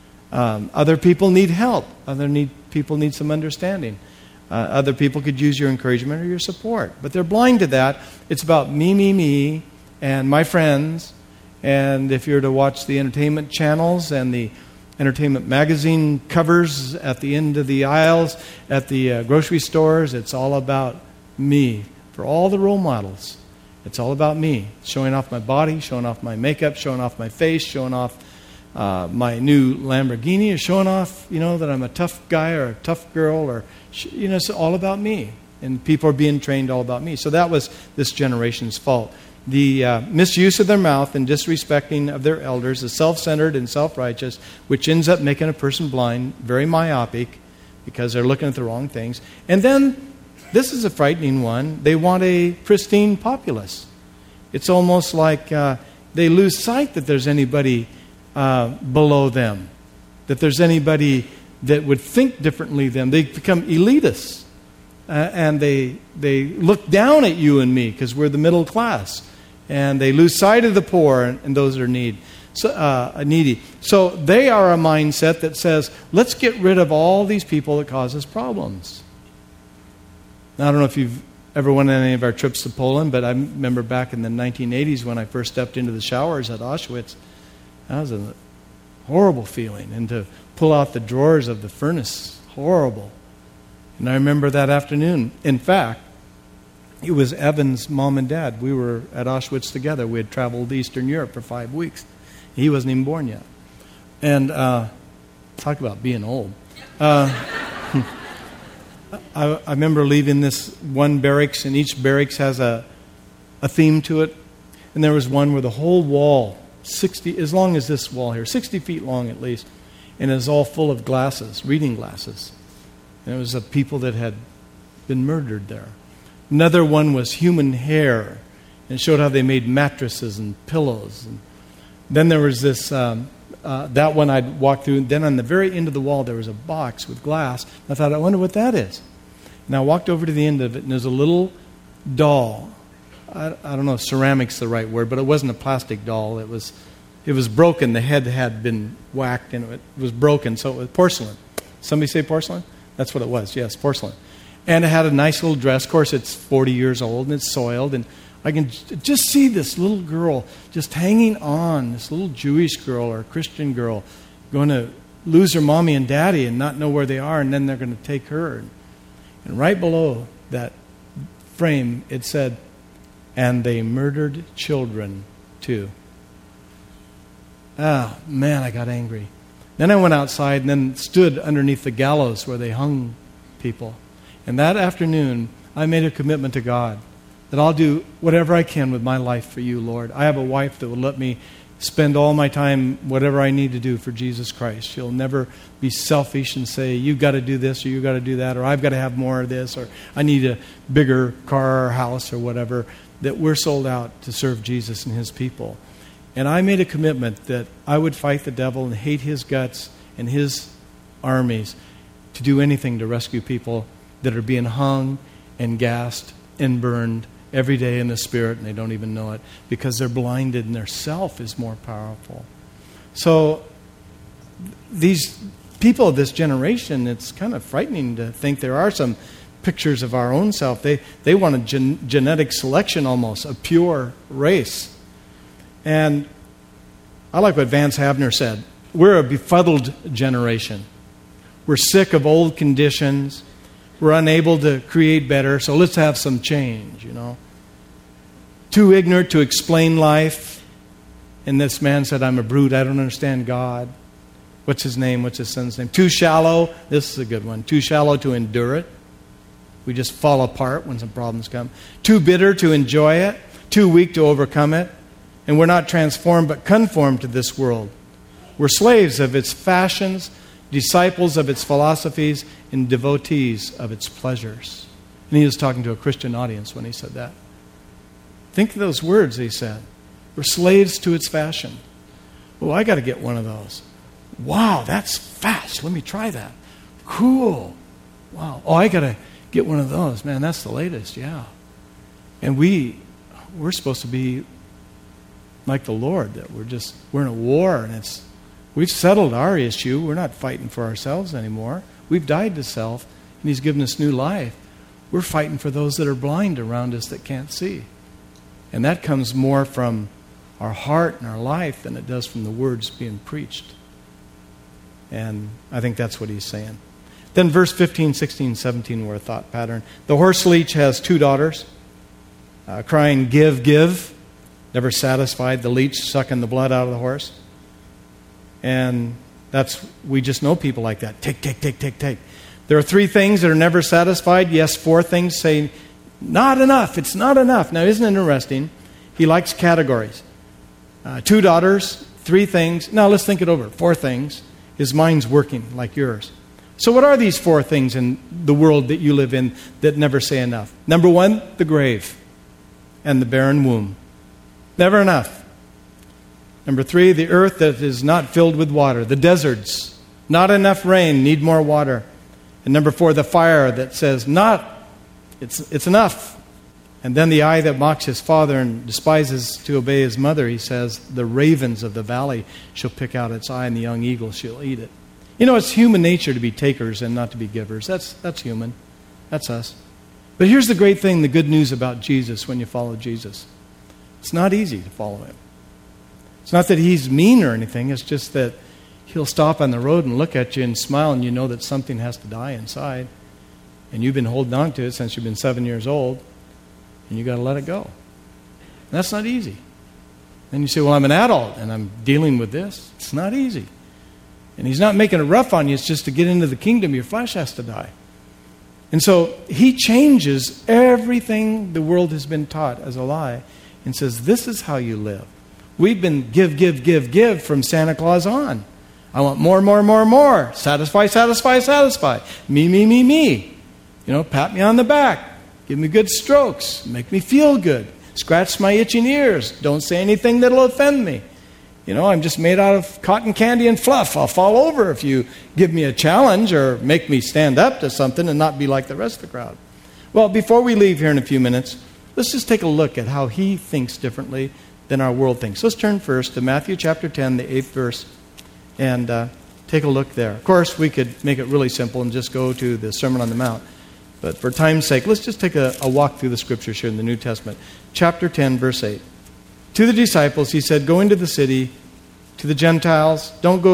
um, other people need help, other need, people need some understanding. Uh, other people could use your encouragement or your support. But they're blind to that. It's about me, me, me, and my friends. And if you're to watch the entertainment channels and the entertainment magazine covers at the end of the aisles at the uh, grocery stores, it's all about me. For all the role models, it's all about me. Showing off my body, showing off my makeup, showing off my face, showing off uh, my new Lamborghini, or showing off, you know, that I'm a tough guy or a tough girl, or, you know, it's all about me. And people are being trained all about me. So that was this generation's fault. The uh, misuse of their mouth and disrespecting of their elders is self-centered and self-righteous, which ends up making a person blind, very myopic, because they're looking at the wrong things. And then, this is a frightening one, they want a pristine populace. It's almost like uh, they lose sight that there's anybody uh, below them, that there's anybody that would think differently than them. They become elitists. Uh, and they they look down at you and me because we're the middle class. And they lose sight of the poor and, and those that are need, so, uh, needy. So they are a mindset that says, let's get rid of all these people that cause us problems. Now, I don't know if you've ever went on any of our trips to Poland, but I remember back in the nineteen eighties when I first stepped into the showers at Auschwitz. That was a horrible feeling. And to pull out the drawers of the furnace, horrible. And I remember that afternoon. In fact, it was Evan's mom and dad. We were at Auschwitz together. We had traveled to Eastern Europe for five weeks. He wasn't even born yet. And uh, talk about being old. Uh, I, I remember leaving this one barracks, and each barracks has a, a theme to it. And there was one where the whole wall, sixty, as long as this wall here, sixty feet long at least, and it was all full of glasses, reading glasses. And it was of people that had been murdered there. Another one was human hair, and showed how they made mattresses and pillows. And then there was this, um, uh, that one I'd walk through. And then on the very end of the wall, there was a box with glass. I thought, I wonder what that is. And I walked over to the end of it, and there's a little doll. I, I don't know if ceramic's the right word, but it wasn't a plastic doll. It was, it was broken. The head had been whacked, and it was broken, so it was porcelain. Somebody say porcelain? That's what it was, yes, porcelain. And it had a nice little dress. Of course, it's forty years old, and it's soiled. And I can just see this little girl just hanging on, this little Jewish girl or Christian girl, going to lose her mommy and daddy and not know where they are, and then they're going to take her. And right below that frame, it said, and they murdered children too. Oh, man, I got angry. Then I went outside and then stood underneath the gallows where they hung people. And that afternoon, I made a commitment to God that I'll do whatever I can with my life for you, Lord. I have a wife that will let me spend all my time, whatever I need to do for Jesus Christ. She'll never be selfish and say, you've got to do this or you've got to do that, or I've got to have more of this, or I need a bigger car or house or whatever. That we're sold out to serve Jesus and his people. And I made a commitment that I would fight the devil and hate his guts and his armies to do anything to rescue people that are being hung and gassed and burned every day in the spirit, and they don't even know it because they're blinded and their self is more powerful. So these people of this generation, it's kind of frightening to think there are some pictures of our own self. They they want a gen- genetic selection almost, a pure race. And I like what Vance Havner said. We're a befuddled generation. We're sick of old conditions. We're unable to create better, so let's have some change, you know. Too ignorant to explain life. And this man said, I'm a brute. I don't understand God. What's his name? What's his son's name? Too shallow. This is a good one. Too shallow to endure it. We just fall apart when some problems come. Too bitter to enjoy it. Too weak to overcome it. And we're not transformed but conformed to this world. We're slaves of its fashions, disciples of its philosophies, and devotees of its pleasures. And he was talking to a Christian audience when he said that. Think of those words he said. We're slaves to its fashion. Oh, I got to get one of those. Wow, that's fast. Let me try that. Cool. Wow. Oh, I got to get one of those. Man, that's the latest. Yeah. And we, we're supposed to be like the Lord, that we're just, we're in a war, and it's, we've settled our issue. We're not fighting for ourselves anymore. We've died to self, and he's given us new life. We're fighting for those that are blind around us that can't see. And that comes more from our heart and our life than it does from the words being preached. And I think that's what he's saying. Then verse fifteen, sixteen, seventeen were a thought pattern. The horse leech has two daughters, uh, crying, give, give. Never satisfied, the leech sucking the blood out of the horse. And that's, we just know people like that. Take, take, take, take, take. There are three things that are never satisfied. Yes, four things say, not enough, it's not enough. Now, isn't it interesting? He likes categories. Uh, two daughters, three things. Now, let's think it over. Four things. His mind's working like yours. So what are these four things in the world that you live in that never say enough? Number one, the grave and the barren womb. Never enough. Number three, the earth that is not filled with water. The deserts. Not enough rain, need more water. And number four, the fire that says, not, it's, it's enough. And then the eye that mocks his father and despises to obey his mother, he says, the ravens of the valley shall pick out its eye, and the young eagle shall eat it. You know, it's human nature to be takers and not to be givers. That's, that's human. That's us. But here's the great thing, the good news about Jesus when you follow Jesus. It's not easy to follow him. It's not that he's mean or anything. It's just that he'll stop on the road and look at you and smile, and you know that something has to die inside. And you've been holding on to it since you've been seven years old, and you've got to let it go. And that's not easy. Then you say, well, I'm an adult, and I'm dealing with this. It's not easy. And he's not making it rough on you. It's just to get into the kingdom, your flesh has to die. And so he changes everything the world has been taught as a lie and says, this is how you live. We've been give, give, give, give from Santa Claus on. I want more, more, more, more. Satisfy, satisfy, satisfy. Me, me, me, me. You know, pat me on the back. Give me good strokes. Make me feel good. Scratch my itching ears. Don't say anything that'll offend me. You know, I'm just made out of cotton candy and fluff. I'll fall over if you give me a challenge or make me stand up to something and not be like the rest of the crowd. Well, before we leave here in a few minutes, let's just take a look at how he thinks differently than our world thinks. Let's turn first to Matthew chapter ten, the eighth verse, and uh, take a look there. Of course, we could make it really simple and just go to the Sermon on the Mount. But for time's sake, let's just take a, a walk through the Scriptures here in the New Testament. Chapter ten, verse eight. To the disciples, he said, go into the city, to the Gentiles. Don't go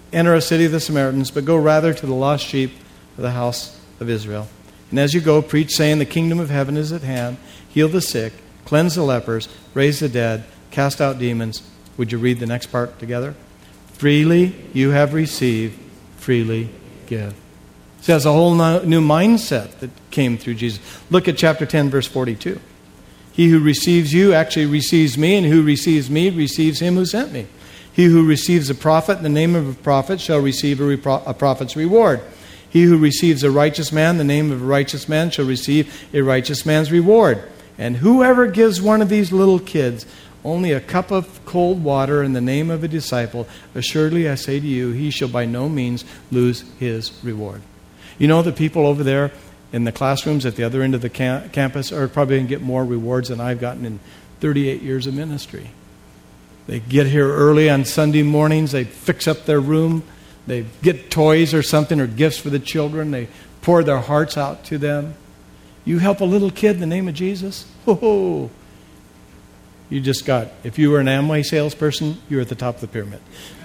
enter a city of the Samaritans, but go rather to the lost sheep of the house of Israel. And as you go, preach, saying, the kingdom of heaven is at hand. Heal the sick, cleanse the lepers, raise the dead, cast out demons. Would you read the next part together? Freely you have received, freely give. So that's a whole new mindset that came through Jesus. Look at chapter ten, verse forty-two. He who receives you actually receives me, and who receives me receives him who sent me. He who receives a prophet in the name of a prophet shall receive a, repro- a prophet's reward. He who receives a righteous man in the name of a righteous man shall receive a righteous man's reward. And whoever gives one of these little kids only a cup of cold water in the name of a disciple, assuredly I say to you, he shall by no means lose his reward. You know, the people over there in the classrooms at the other end of the cam- campus are probably going to get more rewards than I've gotten in thirty-eight years of ministry. They get here early on Sunday mornings. They fix up their room. They get toys or something or gifts for the children. They pour their hearts out to them. You help a little kid in the name of Jesus? Oh, you just got, if you were an Amway salesperson, you're at the top of the pyramid.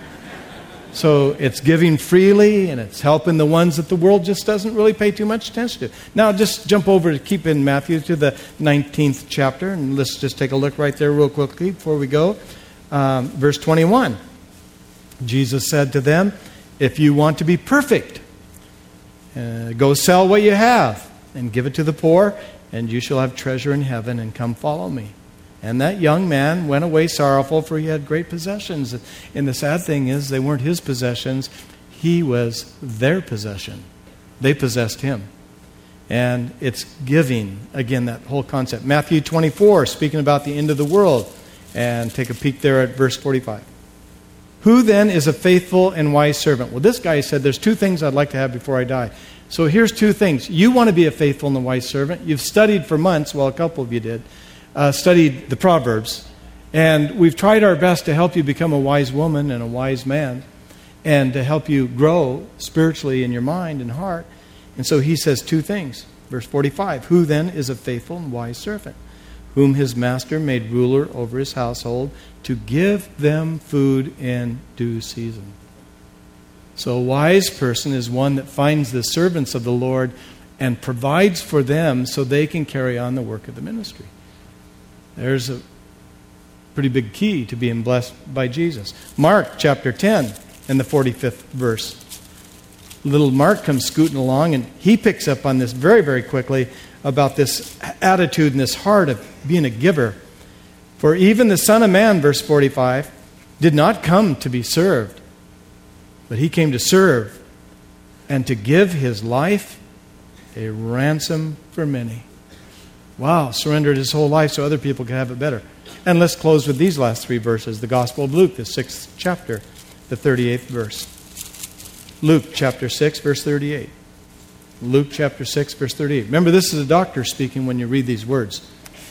So it's giving freely, and it's helping the ones that the world just doesn't really pay too much attention to. Now just jump over to keep in Matthew to the nineteenth chapter, and let's just take a look right there real quickly before we go. Um, verse twenty-one. Jesus said to them, if you want to be perfect, uh, go sell what you have and give it to the poor, and you shall have treasure in heaven, and come follow me. And that young man went away sorrowful, for he had great possessions. And the sad thing is, they weren't his possessions. He was their possession. They possessed him. And it's giving, again, that whole concept. Matthew twenty-four, speaking about the end of the world. And take a peek there at verse forty-five. Who then is a faithful and wise servant? Well, this guy said, there's two things I'd like to have before I die. So here's two things. You want to be a faithful and a wise servant. You've studied for months, well, a couple of you did, uh, studied the Proverbs. And we've tried our best to help you become a wise woman and a wise man, and to help you grow spiritually in your mind and heart. And so he says two things. Verse forty-five, who then is a faithful and wise servant, whom his master made ruler over his household, to give them food in due season. So a wise person is one that finds the servants of the Lord and provides for them so they can carry on the work of the ministry. There's a pretty big key to being blessed by Jesus. Mark chapter ten and the forty-fifth verse. Little Mark comes scooting along, and he picks up on this very, very quickly about this attitude and this heart of being a giver. For even the Son of Man, verse forty-five, did not come to be served, but he came to serve and to give his life a ransom for many. Wow, surrendered his whole life so other people could have it better. And let's close with these last three verses. The Gospel of Luke, the sixth chapter, the thirty-eighth verse. Luke chapter six, verse thirty-eight. Luke chapter six, verse thirty-eight. Remember, this is a doctor speaking when you read these words.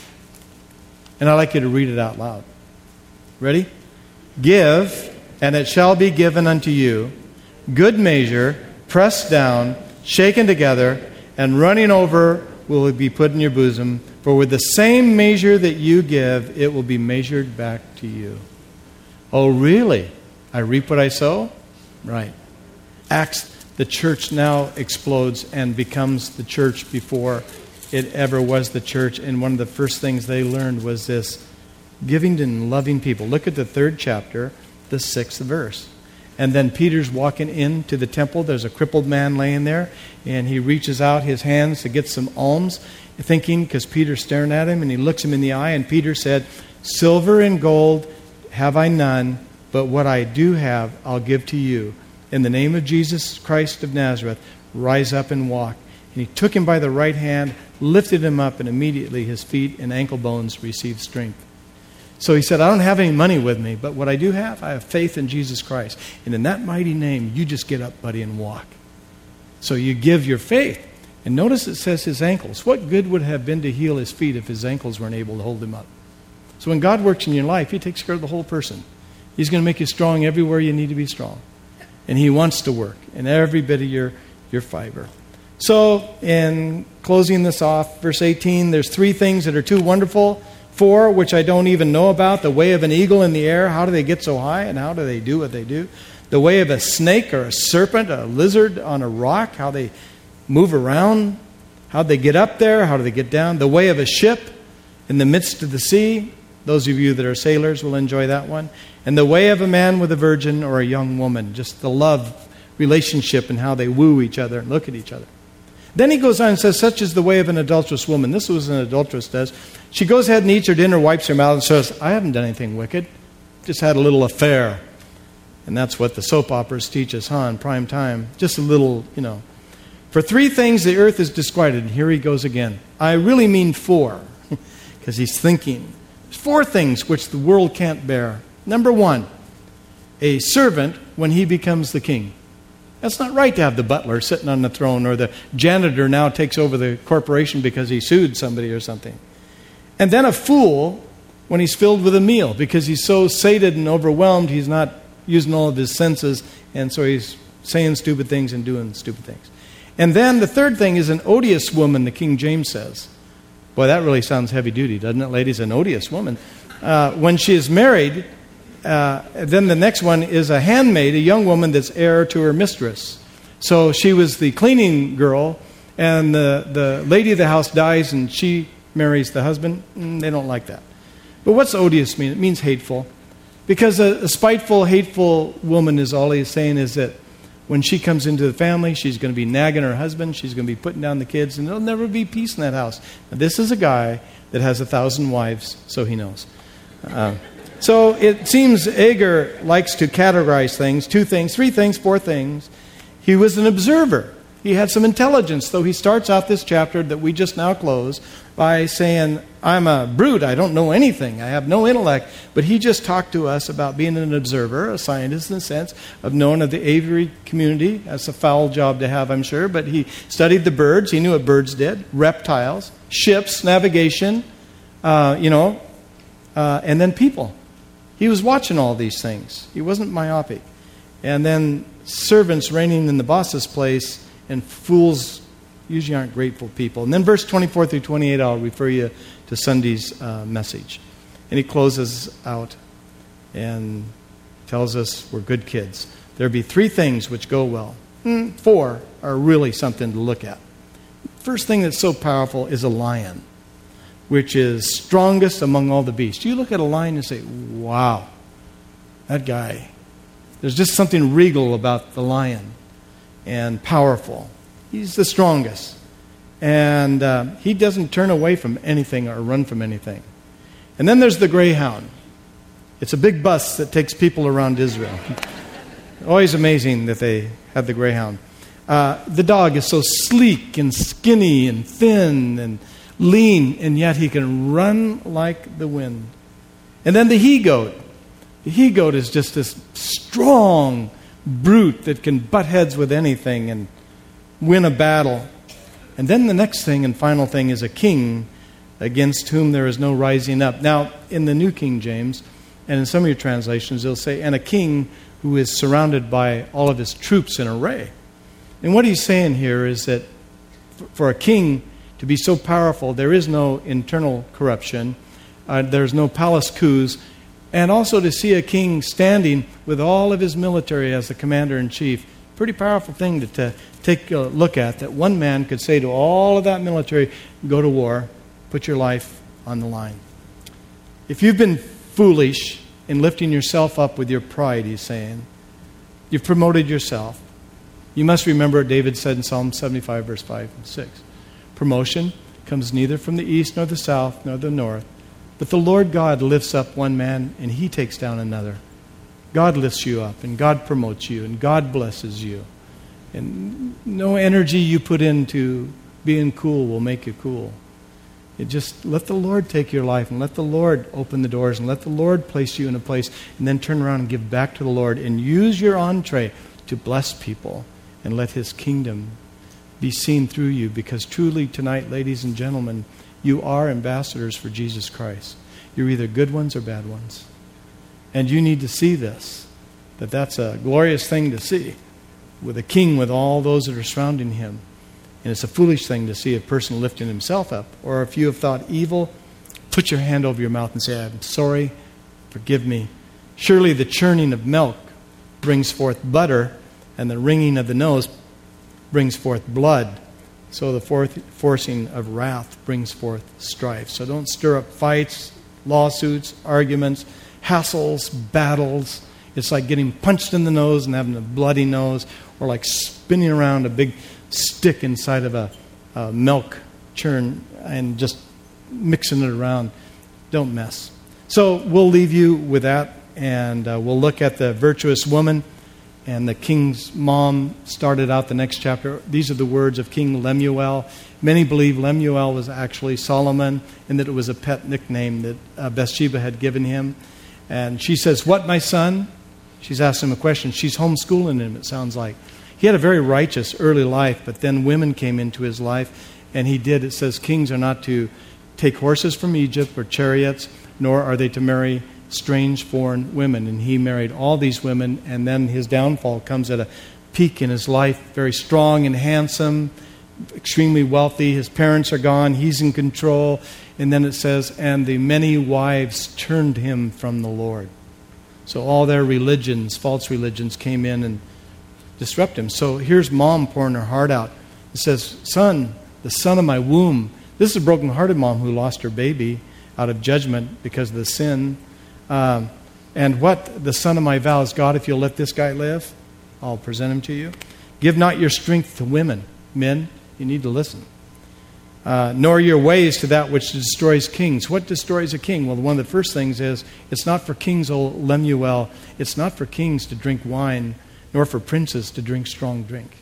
And I'd like you to read it out loud. Ready? Give, and it shall be given unto you, good measure, pressed down, shaken together, and running over will be put in your bosom. For with the same measure that you give, it will be measured back to you. Oh, really? I reap what I sow? Right. Acts, the church now explodes and becomes the church before it ever was the church. And one of the first things they learned was this giving and loving people. Look at the third chapter, the sixth verse. And then Peter's walking into the temple. There's a crippled man laying there, and he reaches out his hands to get some alms, thinking, because Peter's staring at him, and he looks him in the eye, and Peter said, silver and gold have I none, but what I do have I'll give to you. In the name of Jesus Christ of Nazareth, rise up and walk. And he took him by the right hand, lifted him up, and immediately his feet and ankle bones received strength. So he said, I don't have any money with me, but what I do have, I have faith in Jesus Christ. And in that mighty name, you just get up, buddy, and walk. So you give your faith. And notice it says his ankles. What good would it have been to heal his feet if his ankles weren't able to hold him up? So when God works in your life, he takes care of the whole person. He's going to make you strong everywhere you need to be strong. And he wants to work in every bit of your, your fiber. So in closing this off, verse eighteen, there's three things that are too wonderful for, which I don't even know about. The way of an eagle in the air, how do they get so high and how do they do what they do? The way of a snake or a serpent, a lizard on a rock, how they move around, how they get up there, how do they get down. The way of a ship in the midst of the sea. Those of you that are sailors will enjoy that one. And the way of a man with a virgin or a young woman. Just the love relationship and how they woo each other and look at each other. Then he goes on and says, such is the way of an adulterous woman. This is what an adulteress does. She goes ahead and eats her dinner, wipes her mouth, and says, I haven't done anything wicked. Just had a little affair. And that's what the soap operas teach us, huh, in prime time. Just a little, you know. For three things the earth is disquieted. And here he goes again. I really mean four, because he's thinking. There's four things which the world can't bear. Number one, a servant when he becomes the king. That's not right to have the butler sitting on the throne, or the janitor now takes over the corporation because he sued somebody or something. And then a fool when he's filled with a meal, because he's so sated and overwhelmed, he's not using all of his senses, and so he's saying stupid things and doing stupid things. And then the third thing is an odious woman, the King James says. Boy, that really sounds heavy duty, doesn't it, ladies? An odious woman. Uh, when she is married, uh, then the next one is a handmaid, a young woman that's heir to her mistress. So she was the cleaning girl, and the, the lady of the house dies, and she marries the husband. Mm, they don't like that. But what's odious mean? It means hateful. Because a, a spiteful, hateful woman is all he's saying is that when she comes into the family, she's going to be nagging her husband, she's going to be putting down the kids, and there'll never be peace in that house. Now, this is a guy that has a thousand wives, so he knows. Uh, so it seems Agur likes to categorize things, two things, three things, four things. He was an observer. He had some intelligence, though he starts out this chapter that we just now closed by saying, I'm a brute, I don't know anything, I have no intellect. But he just talked to us about being an observer, a scientist in the sense of knowing of the aviary community. That's a foul job to have, I'm sure. But he studied the birds, he knew what birds did, reptiles, ships, navigation, uh, you know, uh, and then people. He was watching all these things. He wasn't myopic. And then servants reigning in the boss's place, and fools usually aren't grateful people. And then verse twenty-four through twenty-eight, I'll refer you to Sunday's uh, message. And he closes out and tells us we're good kids. There be three things which go well. Mm, four are really something to look at. First thing that's so powerful is a lion, which is strongest among all the beasts. You look at a lion and say, wow, that guy. There's just something regal about the lion and powerful. He's the strongest. And uh, he doesn't turn away from anything or run from anything. And then there's the greyhound. It's a big bus that takes people around Israel. Always amazing that they have the greyhound. Uh, the dog is so sleek and skinny and thin and lean, and yet he can run like the wind. And then the he-goat. The he-goat is just this strong brute that can butt heads with anything and win a battle. And then the next thing and final thing is a king against whom there is no rising up. Now, in the New King James, and in some of your translations, they'll say, and a king who is surrounded by all of his troops in array. And what he's saying here is that for a king to be so powerful, there is no internal corruption. Uh, there's no palace coups. And also to see a king standing with all of his military as the commander-in-chief, pretty powerful thing to, to take a look at, that one man could say to all of that military, go to war, put your life on the line. If you've been foolish in lifting yourself up with your pride, he's saying, you've promoted yourself. You must remember what David said in Psalm seventy-five, verse five and six. Promotion comes neither from the east nor the south nor the north, but the Lord God lifts up one man and he takes down another. God lifts you up and God promotes you and God blesses you. And no energy you put into being cool will make you cool. You just let the Lord take your life and let the Lord open the doors and let the Lord place you in a place, and then turn around and give back to the Lord and use your entree to bless people and let His kingdom be seen through you, because truly tonight, ladies and gentlemen, you are ambassadors for Jesus Christ. You're either good ones or bad ones. And you need to see this, that that's a glorious thing to see, with a king with all those that are surrounding him. And it's a foolish thing to see a person lifting himself up. Or if you have thought evil, put your hand over your mouth and say, I'm sorry, forgive me. Surely the churning of milk brings forth butter, and the wringing of the nose brings forth blood. So the forth, forcing of wrath brings forth strife. So don't stir up fights, lawsuits, arguments, hassles, battles. It's like getting punched in the nose and having a bloody nose, or like spinning around a big stick inside of a, a milk churn and just mixing it around. Don't mess. So we'll leave you with that, and uh, we'll look at the virtuous woman. And the king's mom started out the next chapter. These are the words of King Lemuel. Many believe Lemuel was actually Solomon, and that it was a pet nickname that uh, Bathsheba had given him. And she says, "What, my son?" She's asked him a question. She's homeschooling him, it sounds like. He had a very righteous early life, but then women came into his life, and he did. It says kings are not to take horses from Egypt or chariots, nor are they to marry strange foreign women. And he married all these women, and then his downfall comes at a peak in his life. Very strong and handsome, extremely wealthy. His parents are gone. He's in control. And then it says, and the many wives turned him from the Lord. So all their religions, false religions, came in and disrupt him. So here's mom pouring her heart out. It says, "Son, the son of my womb." This is a broken-hearted mom who lost her baby out of judgment because of the sin. Um, and what? "The son of my vows, God, if you'll let this guy live, I'll present him to you. Give not your strength to women." Men, you need to listen. Uh, "nor your ways to that which destroys kings." What destroys a king? Well, one of the first things is, it's not for kings, O Lemuel. It's not for kings to drink wine, nor for princes to drink strong drink.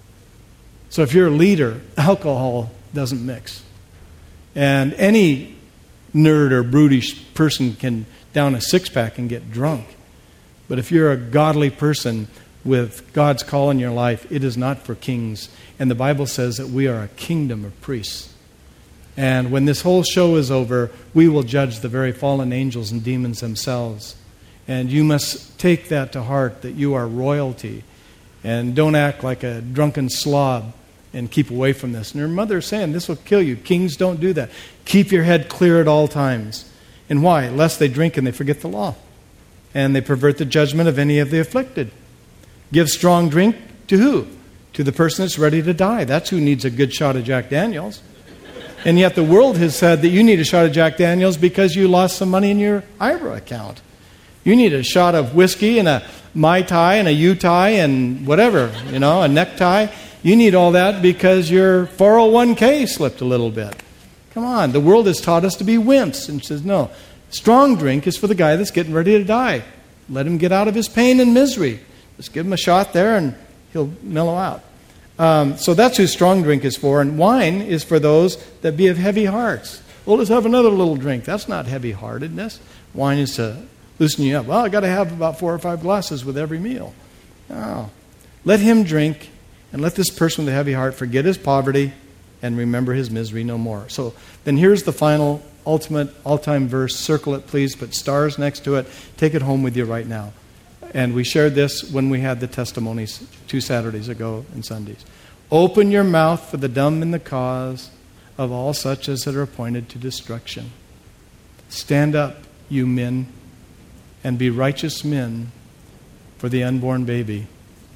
So if you're a leader, alcohol doesn't mix. And any nerd or brutish person can down a six-pack and get drunk. But if you're a godly person with God's call in your life, it is not for kings. And the Bible says that we are a kingdom of priests. And when this whole show is over, we will judge the very fallen angels and demons themselves. And you must take that to heart, that you are royalty. And don't act like a drunken slob and keep away from this. And her mother is saying, this will kill you. Kings don't do that. Keep your head clear at all times. And why? Lest they drink and they forget the law. And they pervert the judgment of any of the afflicted. Give strong drink to who? To the person that's ready to die. That's who needs a good shot of Jack Daniels. And yet the world has said that you need a shot of Jack Daniels because you lost some money in your I R A account. You need a shot of whiskey and a Mai Tai and a U-tie and whatever, you know, a necktie. You need all that because your four oh one k slipped a little bit. Come on, the world has taught us to be wimps. And says, no, strong drink is for the guy that's getting ready to die. Let him get out of his pain and misery. Just give him a shot there and he'll mellow out. Um, so that's who strong drink is for. And wine is for those that be of heavy hearts. Well, let's have another little drink. That's not heavy-heartedness. Wine is to loosen you up. Well, I got to have about four or five glasses with every meal. No. Let him drink, and let this person with a heavy heart forget his poverty and remember his misery no more. So then here's the final, ultimate, all-time verse. Circle it, please. Put stars next to it. Take it home with you right now. And we shared this when we had the testimonies two Saturdays ago and Sundays. "Open your mouth for the dumb in the cause of all such as that are appointed to destruction. Stand up, you men, and be righteous men for the unborn baby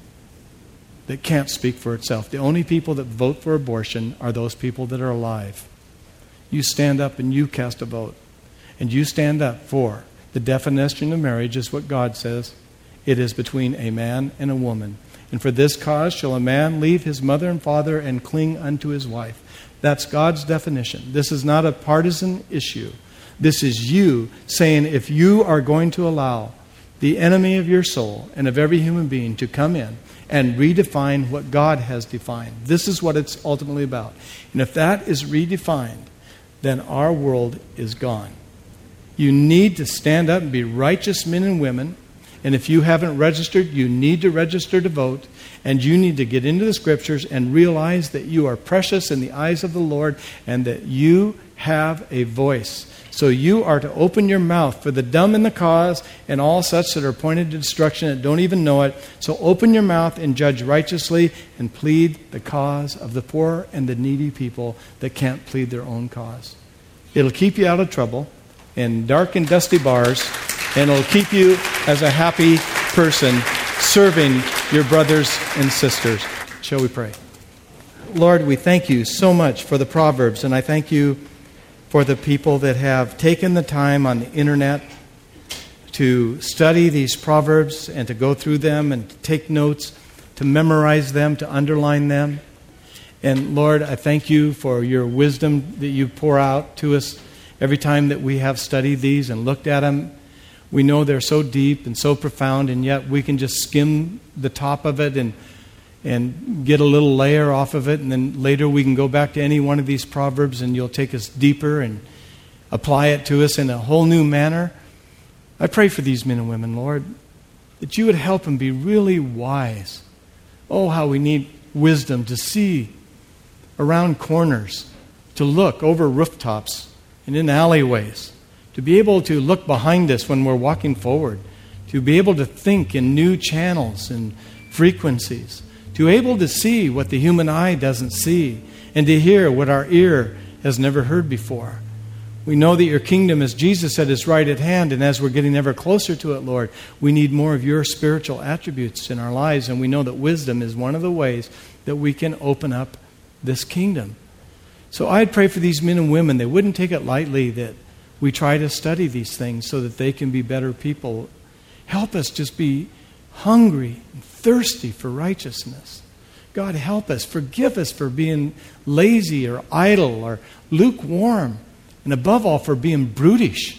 that can't speak for itself." The only people that vote for abortion are those people that are alive. You stand up and you cast a vote. And you stand up for the definition of marriage is what God says. It is between a man and a woman. "And for this cause shall a man leave his mother and father and cling unto his wife." That's God's definition. This is not a partisan issue. This is you saying, if you are going to allow the enemy of your soul and of every human being to come in and redefine what God has defined, this is what it's ultimately about. And if that is redefined, then our world is gone. You need to stand up and be righteous men and women. And if you haven't registered, you need to register to vote. And you need to get into the Scriptures and realize that you are precious in the eyes of the Lord and that you have a voice. So you are to open your mouth for the dumb in the cause and all such that are appointed to destruction and don't even know it. So open your mouth and judge righteously and plead the cause of the poor and the needy people that can't plead their own cause. It'll keep you out of trouble in dark and dusty bars, and it'll keep you as a happy person serving your brothers and sisters. Shall we pray? Lord, we thank you so much for the Proverbs, and I thank you for the people that have taken the time on the internet to study these Proverbs and to go through them and to take notes, to memorize them, to underline them. And Lord, I thank you for your wisdom that you pour out to us every time that we have studied these and looked at them. We know they're so deep and so profound, and yet we can just skim the top of it and and get a little layer off of it, and then later we can go back to any one of these Proverbs and you'll take us deeper and apply it to us in a whole new manner. I pray for these men and women, Lord, that you would help them be really wise. Oh, how we need wisdom to see around corners, to look over rooftops and in alleyways, to be able to look behind us when we're walking forward, to be able to think in new channels and frequencies, to be able to see what the human eye doesn't see, and to hear what our ear has never heard before. We know that your kingdom, as Jesus said, is right at hand, and as we're getting ever closer to it, Lord, we need more of your spiritual attributes in our lives, and we know that wisdom is one of the ways that we can open up this kingdom. So I'd pray for these men and women. They wouldn't take it lightly that we try to study these things so that they can be better people. Help us just be hungry and thirsty for righteousness. God, help us. Forgive us for being lazy or idle or lukewarm. And above all, for being brutish,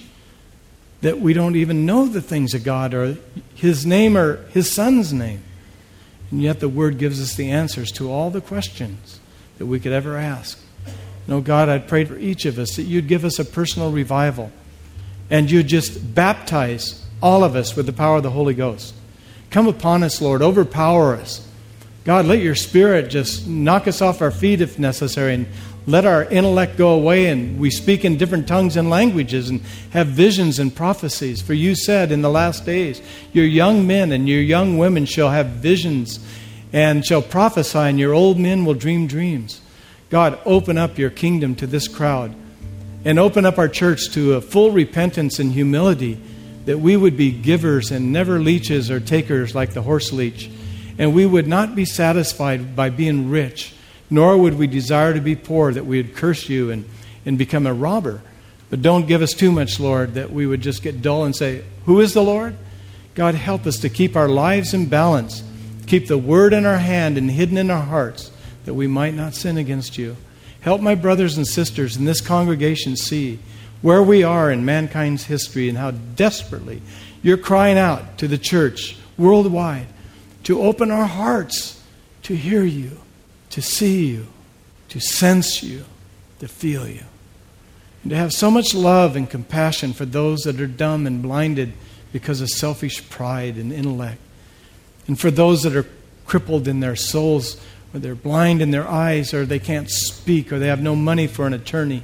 that we don't even know the things of God or His name or His Son's name. And yet the Word gives us the answers to all the questions that we could ever ask. No, God, I'd pray for each of us that you'd give us a personal revival and you'd just baptize all of us with the power of the Holy Ghost. Come upon us, Lord. Overpower us. God, let your Spirit just knock us off our feet if necessary, and let our intellect go away and we speak in different tongues and languages and have visions and prophecies. For you said in the last days, your young men and your young women shall have visions and shall prophesy, and your old men will dream dreams. God, open up your kingdom to this crowd and open up our church to a full repentance and humility, that we would be givers and never leeches or takers like the horse leech. And we would not be satisfied by being rich, nor would we desire to be poor, that we would curse you and, and become a robber. But don't give us too much, Lord, that we would just get dull and say, who is the Lord? God, help us to keep our lives in balance, keep the word in our hand and hidden in our hearts, that we might not sin against you. Help my brothers and sisters in this congregation see where we are in mankind's history and how desperately you're crying out to the church worldwide to open our hearts to hear you, to see you, to sense you, to feel you. And to have so much love and compassion for those that are dumb and blinded because of selfish pride and intellect. And for those that are crippled in their souls, or they're blind in their eyes, or they can't speak, or they have no money for an attorney.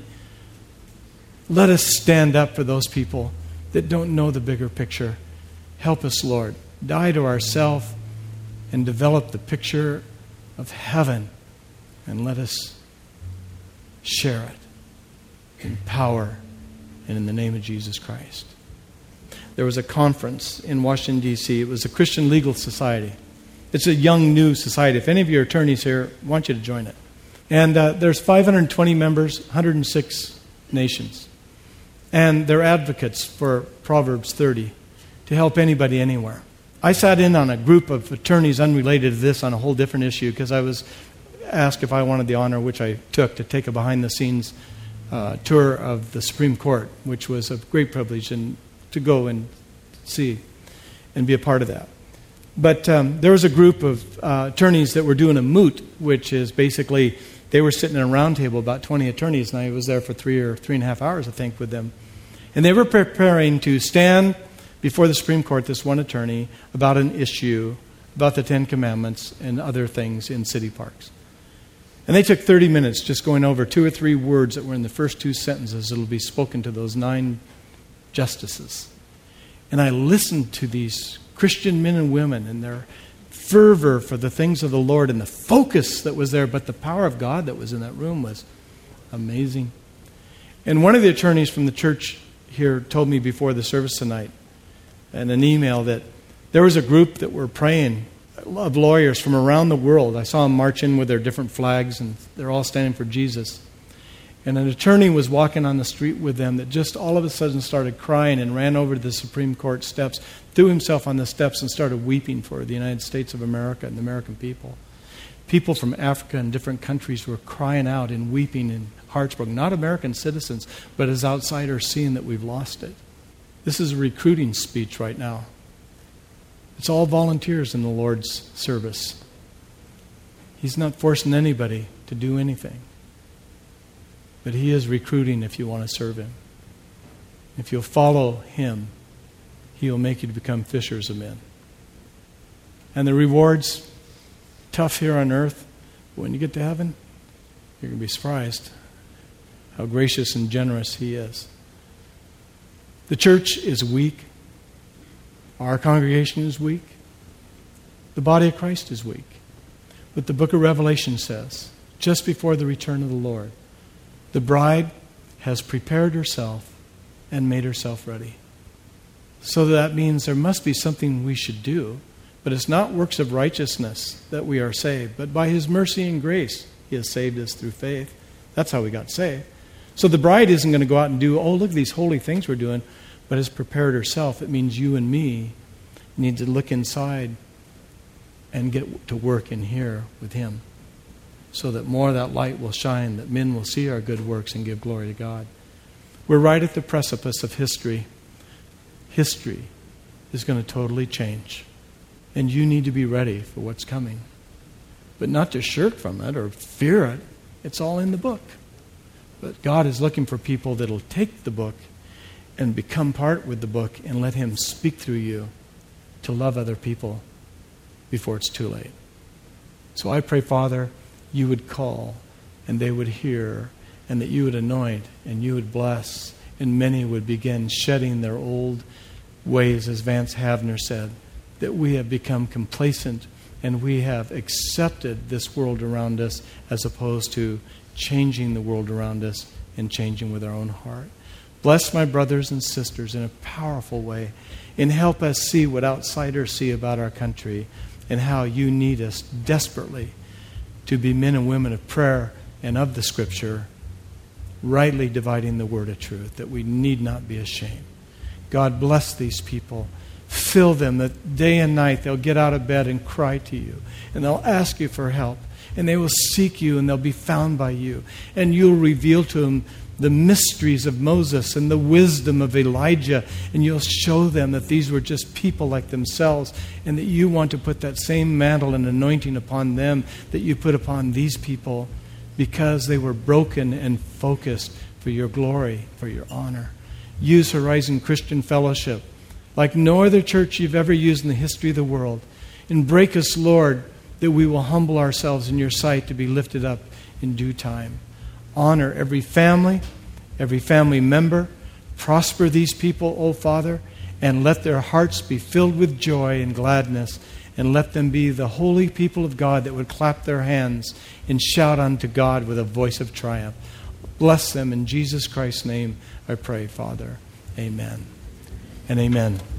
Let us stand up for those people that don't know the bigger picture. Help us, Lord. Die to ourselves and develop the picture of heaven, and let us share it in power and in the name of Jesus Christ. There was a conference in Washington, D C It was the Christian Legal Society. It's a young, new society. If any of your attorneys here, I want you to join it. And uh, there's five hundred twenty members, one hundred six nations. And they're advocates for Proverbs thirty to help anybody anywhere. I sat in on a group of attorneys unrelated to this on a whole different issue because I was asked if I wanted the honor, which I took, to take a behind-the-scenes uh, tour of the Supreme Court, which was a great privilege, and to go and see and be a part of that. But um, there was a group of uh, attorneys that were doing a moot, which is basically they were sitting at a round table, about twenty attorneys, and I was there for three or three and a half hours, I think, with them. And they were preparing to stand before the Supreme Court, this one attorney, about an issue, about the Ten Commandments and other things in city parks. And they took thirty minutes just going over two or three words that were in the first two sentences that will be spoken to those nine justices. And I listened to these Christian men and women and their fervor for the things of the Lord and the focus that was there, but the power of God that was in that room was amazing. And one of the attorneys from the church here told me before the service tonight in an email that There was a group that were praying of lawyers from around the world. I saw them march in with their different flags, and they're all standing for Jesus. And an attorney was walking on the street with them that just all of a sudden started crying and ran over to the Supreme Court steps, threw himself on the steps and started weeping for the United States of America and the American people. People from Africa and different countries were crying out and weeping and hearts broken. Not American citizens, but as outsiders seeing that we've lost it. This is a recruiting speech right now. It's all volunteers in the Lord's service. He's not forcing anybody to do anything. But He is recruiting if you want to serve Him. If you'll follow Him, He will make you to become fishers of men. And the rewards, tough here on earth, but when you get to heaven, you're going to be surprised how gracious and generous He is. The church is weak. Our congregation is weak. The body of Christ is weak. But the book of Revelation says, just before the return of the Lord, the bride has prepared herself and made herself ready. So that means there must be something we should do, but it's not works of righteousness that we are saved, but by His mercy and grace, He has saved us through faith. That's how we got saved. So the bride isn't going to go out and do, oh, look at these holy things we're doing, but has prepared herself. It means you and me need to look inside and get to work in here with Him, so that more of that light will shine, that men will see our good works and give glory to God. We're right at the precipice of history. History is going to totally change. And you need to be ready for what's coming. But not to shirk from it or fear it. It's all in the book. But God is looking for people that will take the book and become part with the book and let Him speak through you to love other people before it's too late. So I pray, Father, You would call and they would hear, and that You would anoint and You would bless, and many would begin shedding their old ways, as Vance Havner said, that we have become complacent and we have accepted this world around us as opposed to changing the world around us and changing with our own heart. Bless my brothers and sisters in a powerful way and help us see what outsiders see about our country and how You need us desperately to be men and women of prayer and of the Scripture, rightly dividing the word of truth, that we need not be ashamed. God, bless these people. Fill them that day and night they'll get out of bed and cry to You, and they'll ask You for help, and they will seek You, and they'll be found by You, and You'll reveal to them the mysteries of Moses and the wisdom of Elijah, and You'll show them that these were just people like themselves, and that You want to put that same mantle and anointing upon them that You put upon these people, because they were broken and focused for Your glory, for Your honor. Use Horizon Christian Fellowship like no other church You've ever used in the history of the world. And break us, Lord, that we will humble ourselves in Your sight to be lifted up in due time. Honor every family, every family member. Prosper these people, O Father, and let their hearts be filled with joy and gladness, and let them be the holy people of God that would clap their hands and shout unto God with a voice of triumph. Bless them in Jesus Christ's name, I pray, Father. Amen and amen.